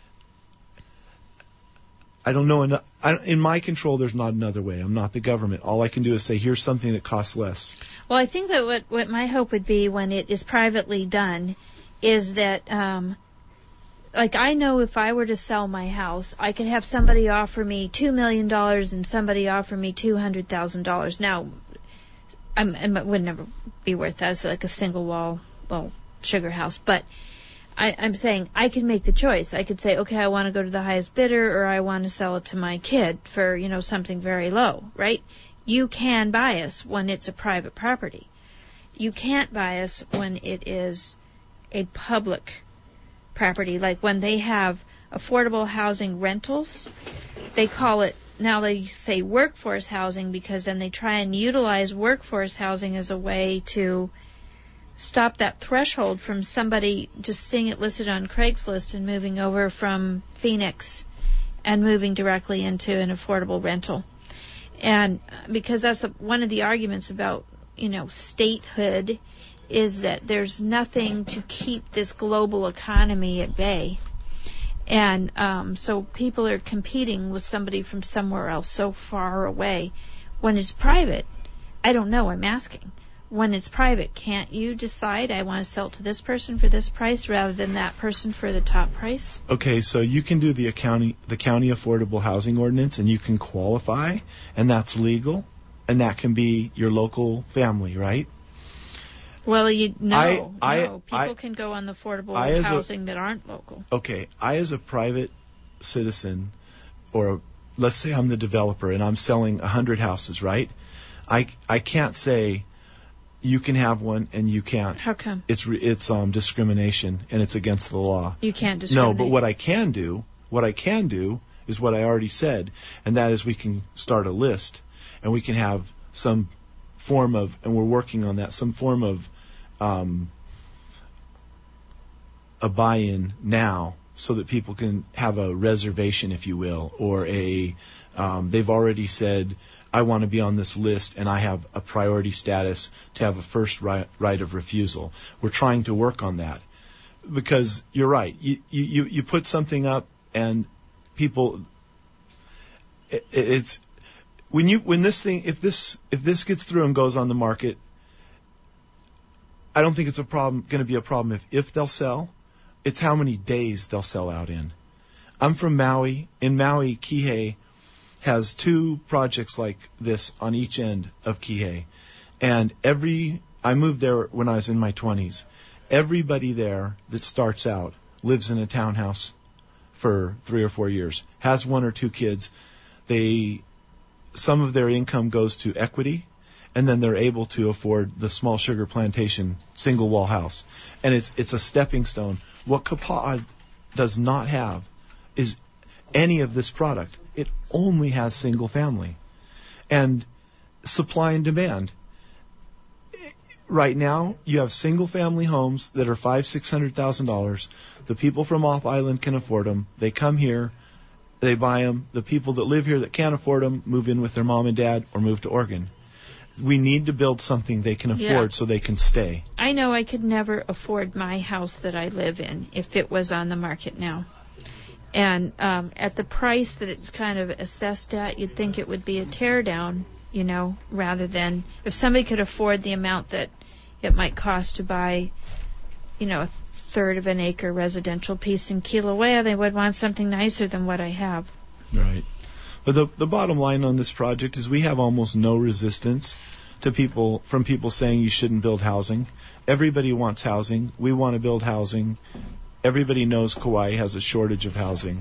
P: I don't know enough. I, in my control, there's not another way. I'm not the government. All I can do is say, here's something that costs less.
A: Well, I think that what, what my hope would be when it is privately done is that, um, like, I know if I were to sell my house, I could have somebody offer me two million dollars and somebody offer me two hundred thousand dollars. Now, I'm, it would never be worth that. It's like a single wall, well, sugar house. But I, I'm saying I could make the choice. I could say, okay, I want to go to the highest bidder, or I want to sell it to my kid for, you know, something very low, right? You can bias when it's a private property. You can't bias when it is a public property. Like when they have affordable housing rentals, they call it, now they say workforce housing, because then they try and utilize workforce housing as a way to stop that threshold from somebody just seeing it listed on Craigslist and moving over from Phoenix and moving directly into an affordable rental. And because that's a, one of the arguments about, you know, statehood is that there's nothing to keep this global economy at bay. And um, so people are competing with somebody from somewhere else so far away. When it's private, I don't know, I'm asking. when it's private, can't you decide I want to sell to this person for this price rather than that person for the top price?
Q: Okay, so you can do the county the county affordable housing ordinance, and you can qualify, and that's legal, and that can be your local family, right?
A: Well, you no,
Q: I, I,
A: no. People
Q: I,
A: can go on the affordable
Q: I,
A: housing
Q: a,
A: that aren't local.
Q: Okay, I as a private citizen, or let's say I'm the developer and I'm selling a hundred houses, right? I I can't say you can have one and you can't.
A: How come?
Q: It's it's um discrimination, and it's against the law.
A: You can't discriminate.
Q: No, but what I can do, what I can do is what I already said, and that is we can start a list, and we can have some form of, and we're working on that, some form of um, a buy-in now, so that people can have a reservation, if you will, or a um, they've already said, I want to be on this list, and I have a priority status to have a first right, right of refusal. We're trying to work on that, because you're right. You you you put something up, and people, it, it's when you when this thing if this if this gets through and goes on the market, I don't think it's a problem going to be a problem if if they'll sell. It's how many days they'll sell out in. I'm from Maui. In Maui, Kihei has two projects like this on each end of Kihei. And every, I moved there when I was in my twenties. Everybody there that starts out lives in a townhouse for three or four years, has one or two kids. They, some of their income goes to equity, and then they're able to afford the small sugar plantation single wall house. And it's, it's a stepping stone. What Kapa'a does not have is any of this product. It only has single family. And supply and demand. Right now, you have single family homes that are five, six hundred thousand dollars. The people from off island can afford them. They come here, they buy them. The people that live here that can't afford them move in with their mom and dad or move to Oregon. We need to build something they can afford yeah. so they can stay.
A: I know I could never afford my house that I live in if it was on the market now. And um, at the price that it's kind of assessed at, you'd think it would be a teardown, you know, rather than if somebody could afford the amount that it might cost to buy, you know, a third of an acre residential piece in Kilauea, they would want something nicer than what I have.
Q: Right. But the the bottom line on this project is we have almost no resistance to people from people saying you shouldn't build housing. Everybody wants housing. We want to build housing. Everybody knows Kauai has a shortage of housing.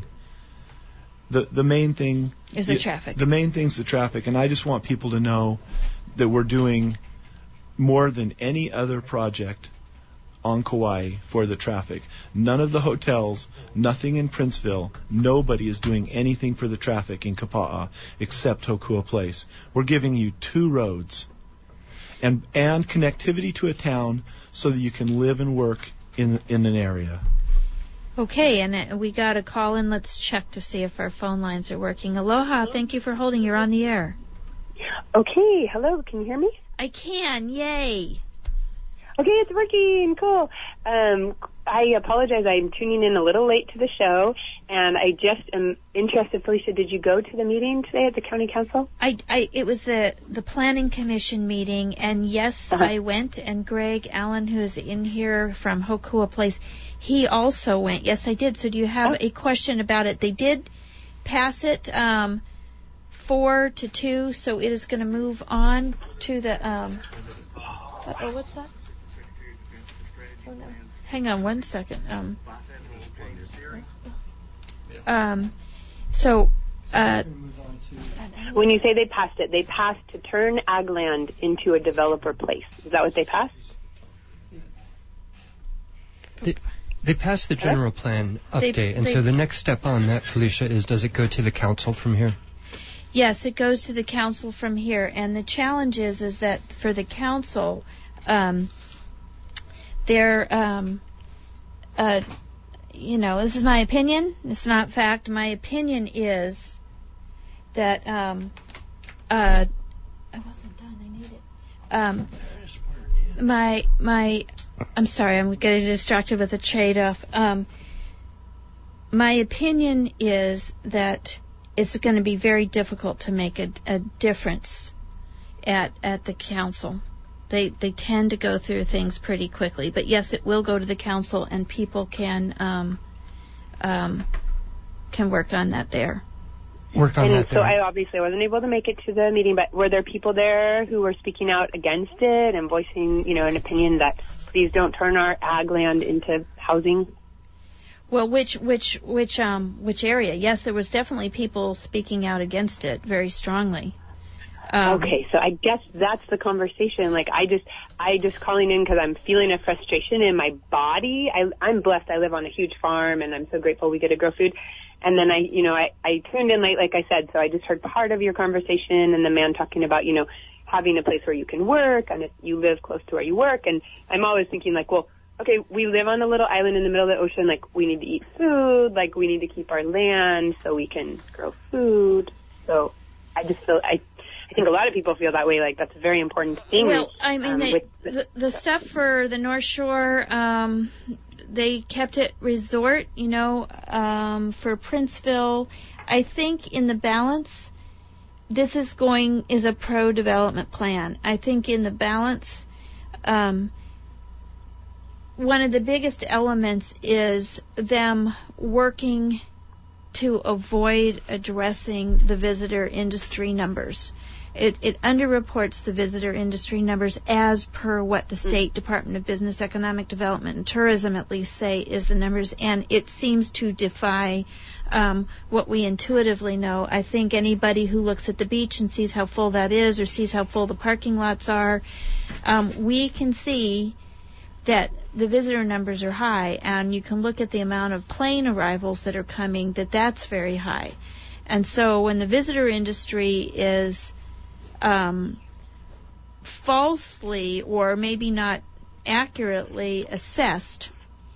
Q: The the main thing
A: is the y- traffic.
Q: The main thing is the traffic, and I just want people to know that we're doing more than any other project on Kauai for the traffic. None of the hotels, nothing in Princeville, nobody is doing anything for the traffic in Kapa'a except Hokua Place. We're giving you two roads and and connectivity to a town so that you can live and work in in an area.
A: Okay, and we got a call in. Let's check to see if our phone lines are working. Aloha, thank you for holding. You're on the air.
R: Okay, hello, can you hear me?
A: I can, yay.
R: Okay, it's working, cool. Um, I apologize, I'm tuning in a little late to the show, and I just am interested, Felicia, did you go to the meeting today at the county council?
A: I, I it was the, the planning commission meeting, and yes, uh-huh. I went, and Greg Allen, who's in here from Hokua Place, he also went. Yes, I did. So do you have oh. a question about it? They did pass it um, four to two, so it is going to move on to the... Um, oh, what's that? Oh, no. Hang on one second. Um, um, so, uh,
R: when you say they passed it, they passed to turn ag land into a developer place. Is that what they passed?
B: They, they passed the general plan update, they, and
A: they,
B: so the next step on that, Felicia, is does it go to the council from here?
A: Yes, it goes to the council from here, and the challenge is, is that for the council, um, they're, um, uh, you know, this is my opinion. It's not fact. My opinion is that, um, uh, I wasn't done. I need it. Um, my, my, I'm sorry. I'm getting distracted with the trade-off. Um, my opinion is that it's going to be very difficult to make a, a difference at, at the council. They they tend to go through things pretty quickly. But yes, it will go to the council, and people can um, um, can work on that there.
B: Work on
R: and
B: that
R: so
B: there.
R: I obviously wasn't able to make it to the meeting, but were there people there who were speaking out against it and voicing, you know, an opinion that please don't turn our ag land into housing?
A: Well, which which which um which area? Yes, there was definitely people speaking out against it very strongly. Um,
R: okay, so I guess that's the conversation. Like, I just, I just calling in because I'm feeling a frustration in my body. I, I'm blessed. I live on a huge farm, and I'm so grateful we get to grow food. And then I, you know, I, I tuned in late, like I said, so I just heard part of your conversation and the man talking about, you know, having a place where you can work and if you live close to where you work. And I'm always thinking, like, well, okay, we live on a little island in the middle of the ocean. Like, we need to eat food. Like, we need to keep our land so we can grow food. So I just feel, I, I think a lot of people feel that way. Like, that's a very important thing.
A: Well, I mean,
R: um,
A: they,
R: with
A: the, the stuff for the North Shore, um, they kept it resort, you know, um, for Princeville. I think in the balance, this is going, is a pro-development plan. I think in the balance, um, one of the biggest elements is them working to avoid addressing the visitor industry numbers. It, it underreports the visitor industry numbers as per what the State Department of Business, Economic Development, and Tourism at least say is the numbers, and it seems to defy um, what we intuitively know. I think anybody who looks at the beach and sees how full that is or sees how full the parking lots are, um, we can see that the visitor numbers are high, and you can look at the amount of plane arrivals that are coming, that that's very high. And so when the visitor industry is um, falsely or maybe not accurately assessed,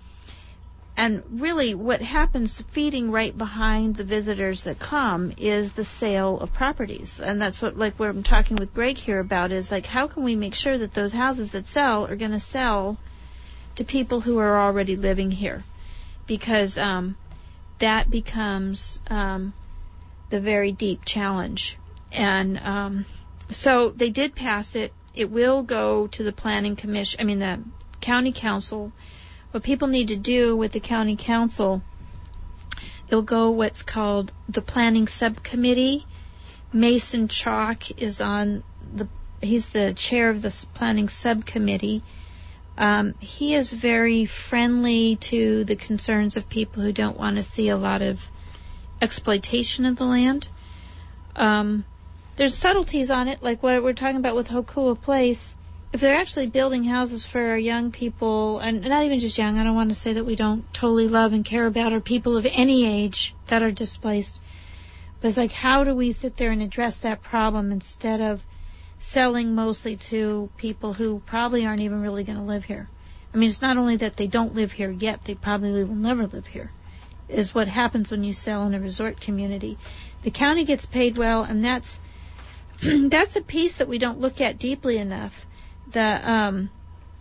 A: and really what happens feeding right behind the visitors that come is the sale of properties. And that's what, like, what I'm talking with Greg here about is, like, how can we make sure that those houses that sell are going to sell to people who are already living here, because um, that becomes um, the very deep challenge. And um, so they did pass it. It will go to the planning commission, I mean the county council. What people need to do with the county council, it'll go what's called the planning subcommittee. Mason Chalk is on the, he's the chair of the planning subcommittee. Um, he is very friendly to the concerns of people who don't want to see a lot of exploitation of the land. Um, there's subtleties on it, like what we're talking about with Hokua Place. If they're actually building houses for our young people, and not even just young, I don't want to say that we don't totally love and care about our people of any age that are displaced. But it's like, how do we sit there and address that problem instead of selling mostly to people who probably aren't even really going to live here? I mean, it's not only that they don't live here yet, they probably will never live here, is what happens when you sell in a resort community. The county gets paid well, and that's that's a piece that we don't look at deeply enough. The um,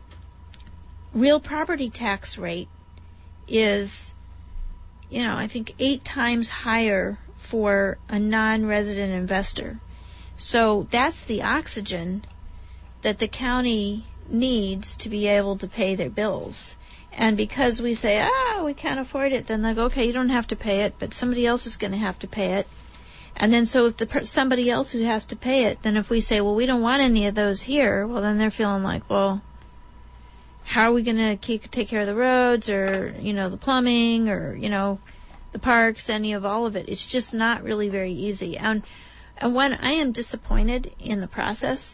A: real property tax rate is, you know, I think eight times higher for a non-resident investor. So that's the oxygen that the county needs to be able to pay their bills. And because we say, ah, we can't afford it, then they go, okay, you don't have to pay it, but somebody else is going to have to pay it. And then so if the per- somebody else who has to pay it, then if we say, well, we don't want any of those here, well, then they're feeling like, well, how are we going to keep take care of the roads or, you know, the plumbing or, you know, the parks, any of all of it? It's just not really very easy. And and when I am disappointed in the process,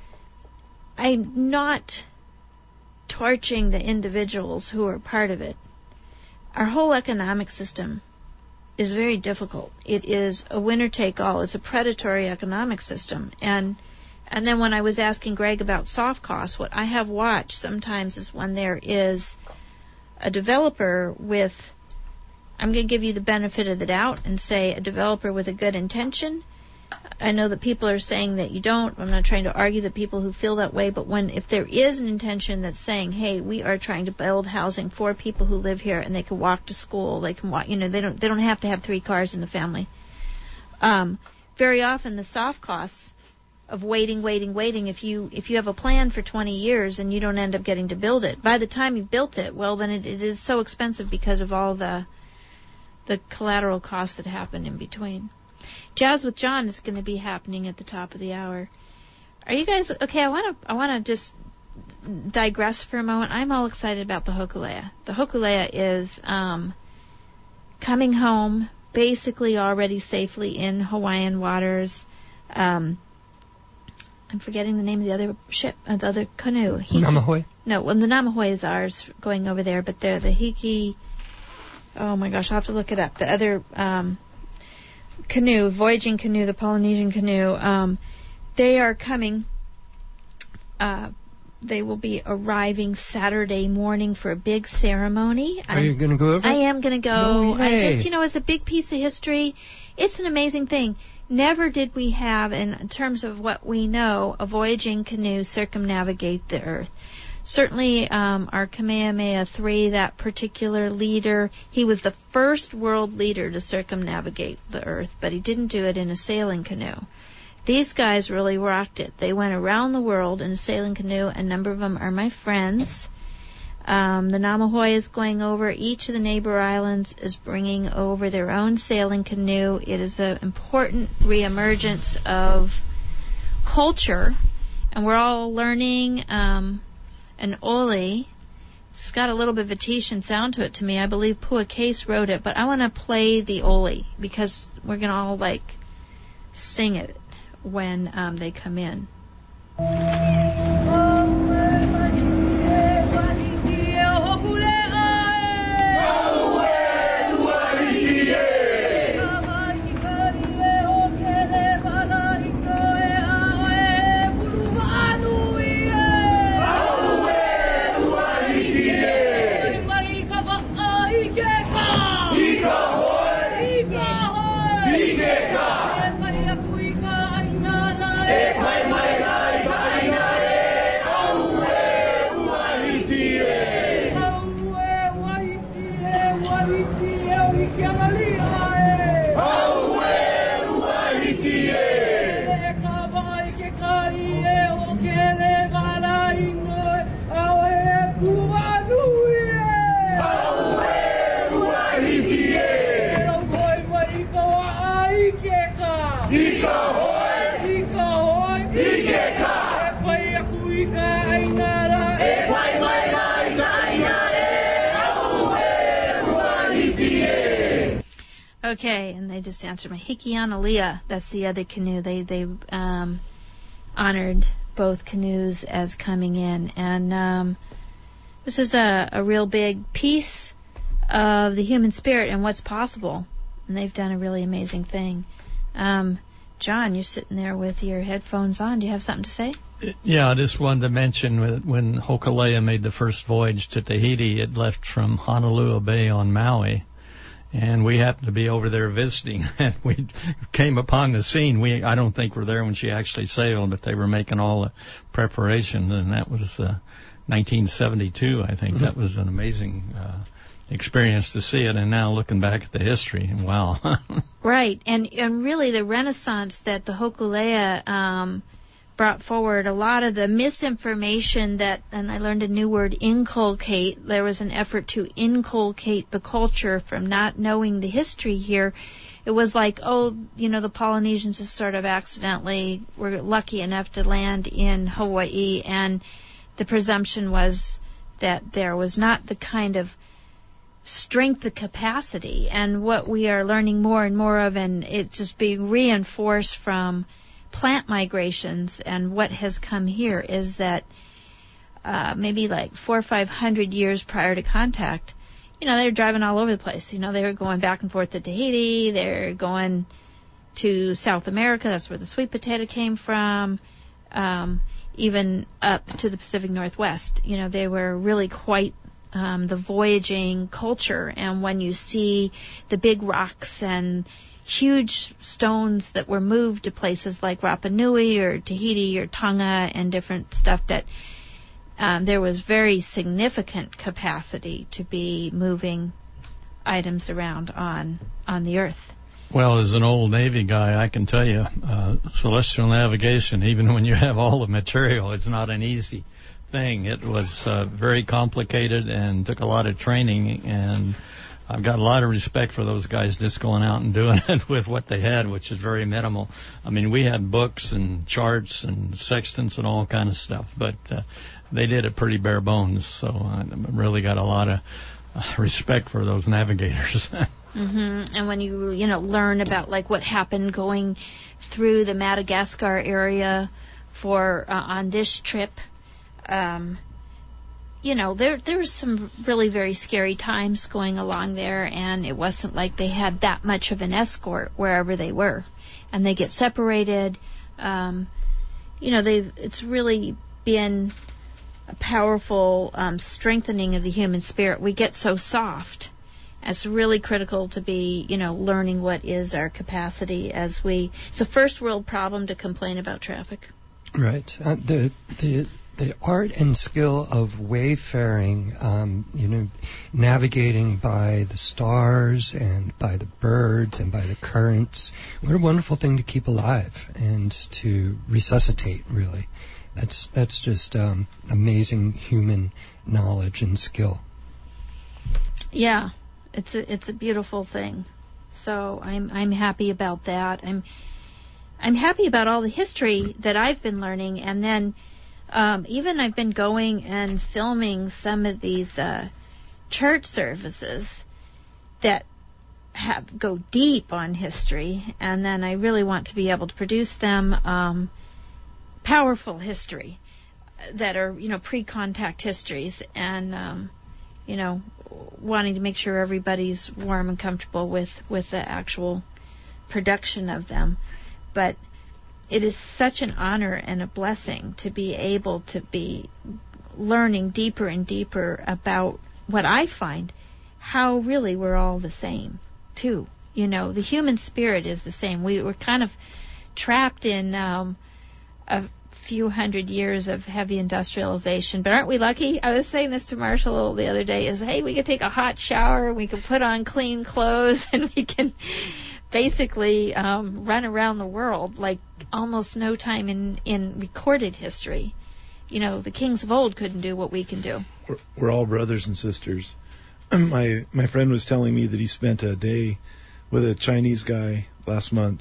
A: I'm not torching the individuals who are part of it. Our whole economic system is very difficult. It is a winner-take-all. It's a predatory economic system. And and then when I was asking Greg about soft costs, what I have watched sometimes is when there is a developer with, I'm going to give you the benefit of the doubt and say a developer with a good intention. I know that people are saying that you don't. I'm not trying to argue that people who feel that way, but when if there is an intention that's saying, hey, we are trying to build housing for people who live here and they can walk to school, they can walk, you know, they don't they don't have to have three cars in the family. Um, very often the soft costs of waiting, waiting, waiting. If you if you have a plan for twenty years and you don't end up getting to build it, by the time you've built it, well, then it, it is so expensive because of all the the collateral costs that happen in between. Jazz with John is going to be happening at the top of the hour. Are you guys okay? I want to I want to just digress for a moment. I'm all excited about the Hokulea. The Hokulea is um, coming home, basically already safely in Hawaiian waters. Um, I'm forgetting the name of the other ship, uh, the other canoe. Hiki.
B: Namahoe?
A: No, well, the Namahoe is ours going over there, but they're the Hiki. Oh my gosh, I'll have to look it up. The other um, canoe, voyaging canoe, the Polynesian canoe, um, they are coming. Uh, they will be arriving Saturday morning for a big ceremony.
B: Are I'm, you going to go over?
A: I am going to go.
B: Oh,
A: I just, you know, it's a big piece of history. It's an amazing thing. Never did we have, in terms of what we know, a voyaging canoe circumnavigate the Earth. Certainly, um, our Kamehameha the Third, that particular leader, he was the first world leader to circumnavigate the Earth, but he didn't do it in a sailing canoe. These guys really rocked it. They went around the world in a sailing canoe. A number of them are my friends. Um, the Namahoe is going over. Each of the neighbor islands is bringing over their own sailing canoe. It is an important reemergence of culture, and we're all learning um, an ole. It's got a little bit of a Tahitian sound to it to me. I believe Pua Case wrote it, but I want to play the ole because we're going to all, like, sing it when um, they come in. Okay, and they just answered my Hikianalia. That's the other canoe. They they um, honored both canoes as coming in, and um, this is a, a real big piece of the human spirit and what's possible. And they've done a really amazing thing. Um, John, you're sitting there with your headphones on. Do you have something to say?
S: Yeah, I just wanted to mention when Hokulea made the first voyage to Tahiti, it left from Honolulu Bay on Maui. And we happened to be over there visiting, and we came upon the scene. We, I don't think we're there when she actually sailed, but they were making all the preparation, and that was uh, nineteen seventy-two, I think. Mm-hmm. That was an amazing uh, experience to see it, and now looking back at the history, wow.
A: Right, and and really the renaissance that the Hokulea um, brought forward, a lot of the misinformation that, and I learned a new word, inculcate. There was an effort to inculcate the culture from not knowing the history here. It was like, oh, you know, the Polynesians just sort of accidentally were lucky enough to land in Hawaii, and the presumption was that there was not the kind of strength of capacity. And what we are learning more and more of, and it just being reinforced from plant migrations and what has come here, is that uh, maybe like four or five hundred years prior to contact, you know, they were driving all over the place. You know, they were going back and forth to Tahiti. They're going to South America. That's where the sweet potato came from. Um, even up to the Pacific Northwest. You know, they were really quite um, the voyaging culture. And when you see the big rocks and huge stones that were moved to places like Rapa Nui or Tahiti or Tonga and different stuff, that um, there was very significant capacity to be moving items around on on the earth.
S: Well, as an old Navy guy, I can tell you, uh, celestial navigation, even when you have all the material, it's not an easy thing. It was uh, very complicated and took a lot of training, and I've got a lot of respect for those guys just going out and doing it with what they had, which is very minimal. I mean, we had books and charts and sextants and all kind of stuff, but uh, they did it pretty bare bones, so I really got a lot of uh, respect for those navigators.
A: Mm-hmm. And when you, you know, learn about, like, what happened going through the Madagascar area for uh, on this trip, um, you know, there there was some really very scary times going along there, and it wasn't like they had that much of an escort wherever they were. And they get separated. Um, you know, they've it's really been a powerful um, strengthening of the human spirit. We get so soft. It's really critical to be, you know, learning what is our capacity as we... It's a first world problem to complain about traffic.
B: Right. Uh, the the the art and skill of wayfaring, um, you know, navigating by the stars and by the birds and by the currents. What a wonderful thing to keep alive and to resuscitate, really. That's that's just um, amazing human knowledge and skill.
A: Yeah. It's a it's a beautiful thing, so I'm I'm happy about that. I'm I'm happy about all the history that I've been learning, and then um, even I've been going and filming some of these uh, church services that have go deep on history, and then I really want to be able to produce them um, powerful history that are, you know, pre-contact histories, and um, you know, wanting to make sure everybody's warm and comfortable with, with the actual production of them. But it is such an honor and a blessing to be able to be learning deeper and deeper about what I find, how really we're all the same, too. You know, the human spirit is the same. We were kind of trapped in um, a few hundred years of heavy industrialization, but aren't we lucky? I was saying this to Marshall the other day, is, hey, we could take a hot shower, we could put on clean clothes, and we can basically um, run around the world like almost no time in, in recorded history. You know, the kings of old couldn't do what we can do.
P: We're, we're all brothers and sisters. my my friend was telling me that he spent a day with a Chinese guy last month,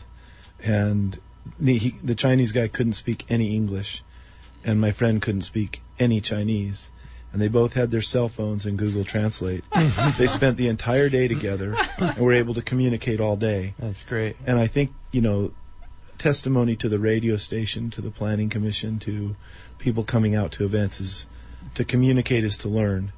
P: and The, he, the Chinese guy couldn't speak any English, and my friend couldn't speak any Chinese, and they both had their cell phones and Google Translate. They spent the entire day together and were able to communicate all day.
B: That's great.
P: And I think, you know, testimony to the radio station, to the Planning Commission, to people coming out to events is to communicate is to learn.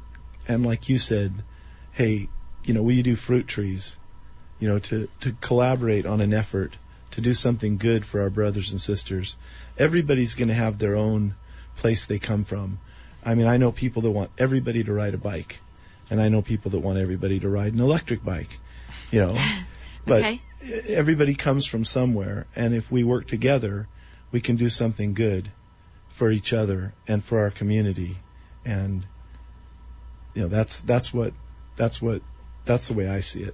P: And like you said, hey, you know, will you do fruit trees? You know, to, to collaborate on an effort to do something good for our brothers and sisters. Everybody's going to have their own place they come from. I mean, I know people that want everybody to ride a bike, and I know people that want everybody to ride an electric bike, you know. But
A: okay.
P: Everybody comes from somewhere, and if we work together, we can do something good for each other and for our community. And, you know, that's that's what that's what that's the way I see it.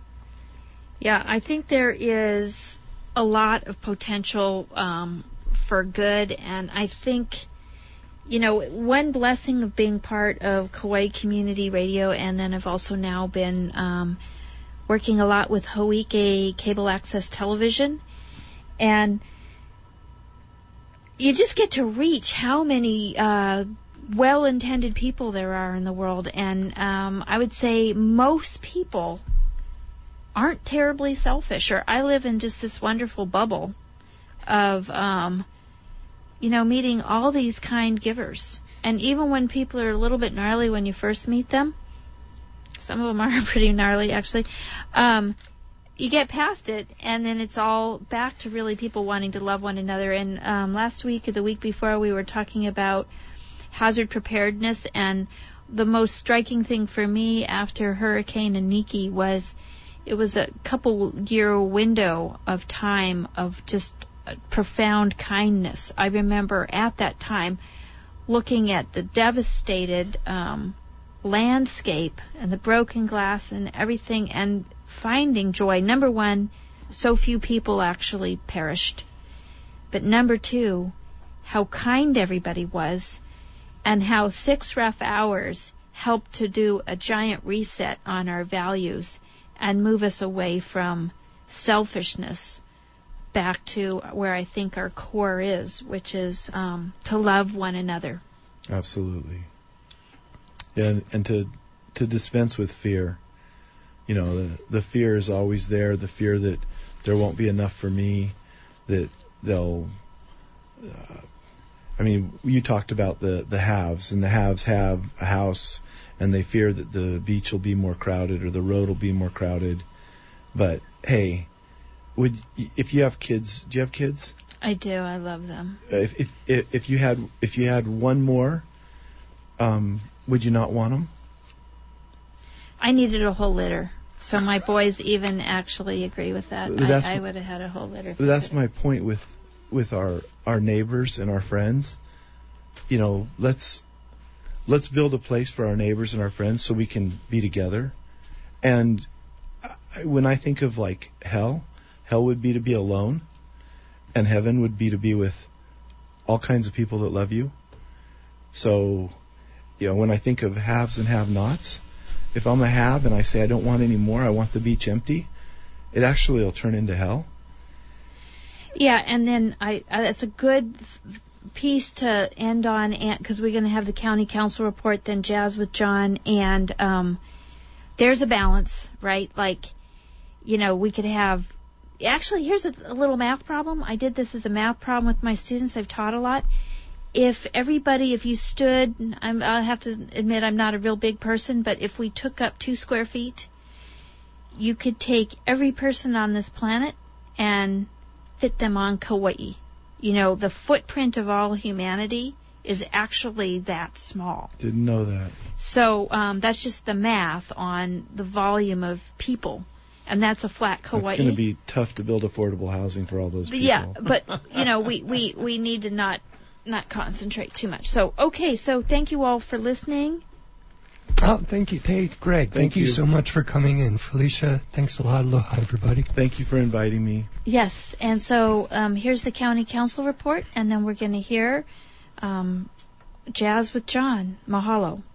A: Yeah, I think there is a lot of potential um, for good, and I think, you know, one blessing of being part of Kauai Community Radio, and then I've also now been um, working a lot with Ho'ike Cable Access Television, and you just get to reach how many uh, well-intended people there are in the world, and um, I would say most people aren't terribly selfish, or I live in just this wonderful bubble of, um, you know, meeting all these kind givers. And even when people are a little bit gnarly when you first meet them, some of them are pretty gnarly actually, um, you get past it, and then it's all back to really people wanting to love one another. And um, last week or the week before, we were talking about hazard preparedness, and the most striking thing for me after Hurricane Iniki was it was a couple year window of time of just profound kindness. I remember at that time looking at the devastated um, landscape and the broken glass and everything, and finding joy. Number one, so few people actually perished. But number two, how kind everybody was, and how six rough hours helped to do a giant reset on our values and move us away from selfishness back to where I think our core is, which is um, to love one another.
P: Absolutely. Yeah, and, and to to dispense with fear. You know, the, the fear is always there, the fear that there won't be enough for me, that they'll... Uh, I mean, you talked about the, the haves, and the haves have a house, and they fear that the beach will be more crowded or the road will be more crowded. But, hey, would if you have kids, do you have kids?
A: I do. I love them.
P: If if if, if you had if you had one more, um, would you not want them?
A: I needed a whole litter. So my boys even actually agree with that. I, I would have had a whole litter.
P: That's my point with with our, our neighbors and our friends. You know, let's let's build a place for our neighbors and our friends so we can be together. And I, when I think of like hell, hell would be to be alone, and heaven would be to be with all kinds of people that love you. So, you know, when I think of haves and have-nots, if I'm a have and I say I don't want any more, I want the beach empty, it actually will turn into hell.
A: Yeah, and then I, I that's a good piece to end on, because we're going to have the county council report, then Jazz with John, and um, there's a balance, right? Like, you know, we could have, actually, here's a, a little math problem. I did this as a math problem with my students. I've taught a lot. If everybody, if you stood, I'm, I'll have to admit I'm not a real big person, but if we took up two square feet, you could take every person on this planet and fit them on Kauai. You know, the footprint of all humanity is actually that small.
P: Didn't know that.
A: So um, that's just the math on the volume of people, and that's a flat Kauai.
P: It's going to be tough to build affordable housing for all those people.
A: Yeah, but, you know, we, we, we need to not... not concentrate too much. So, okay, so thank you all for listening.
B: Oh, thank you. Hey, Greg, thank, thank you. you so much for coming in. Felicia, thanks a lot. Aloha, everybody.
P: Thank you for inviting me.
A: Yes, and so um, here's the county council report, and then we're going to hear um, Jazz with John. Mahalo.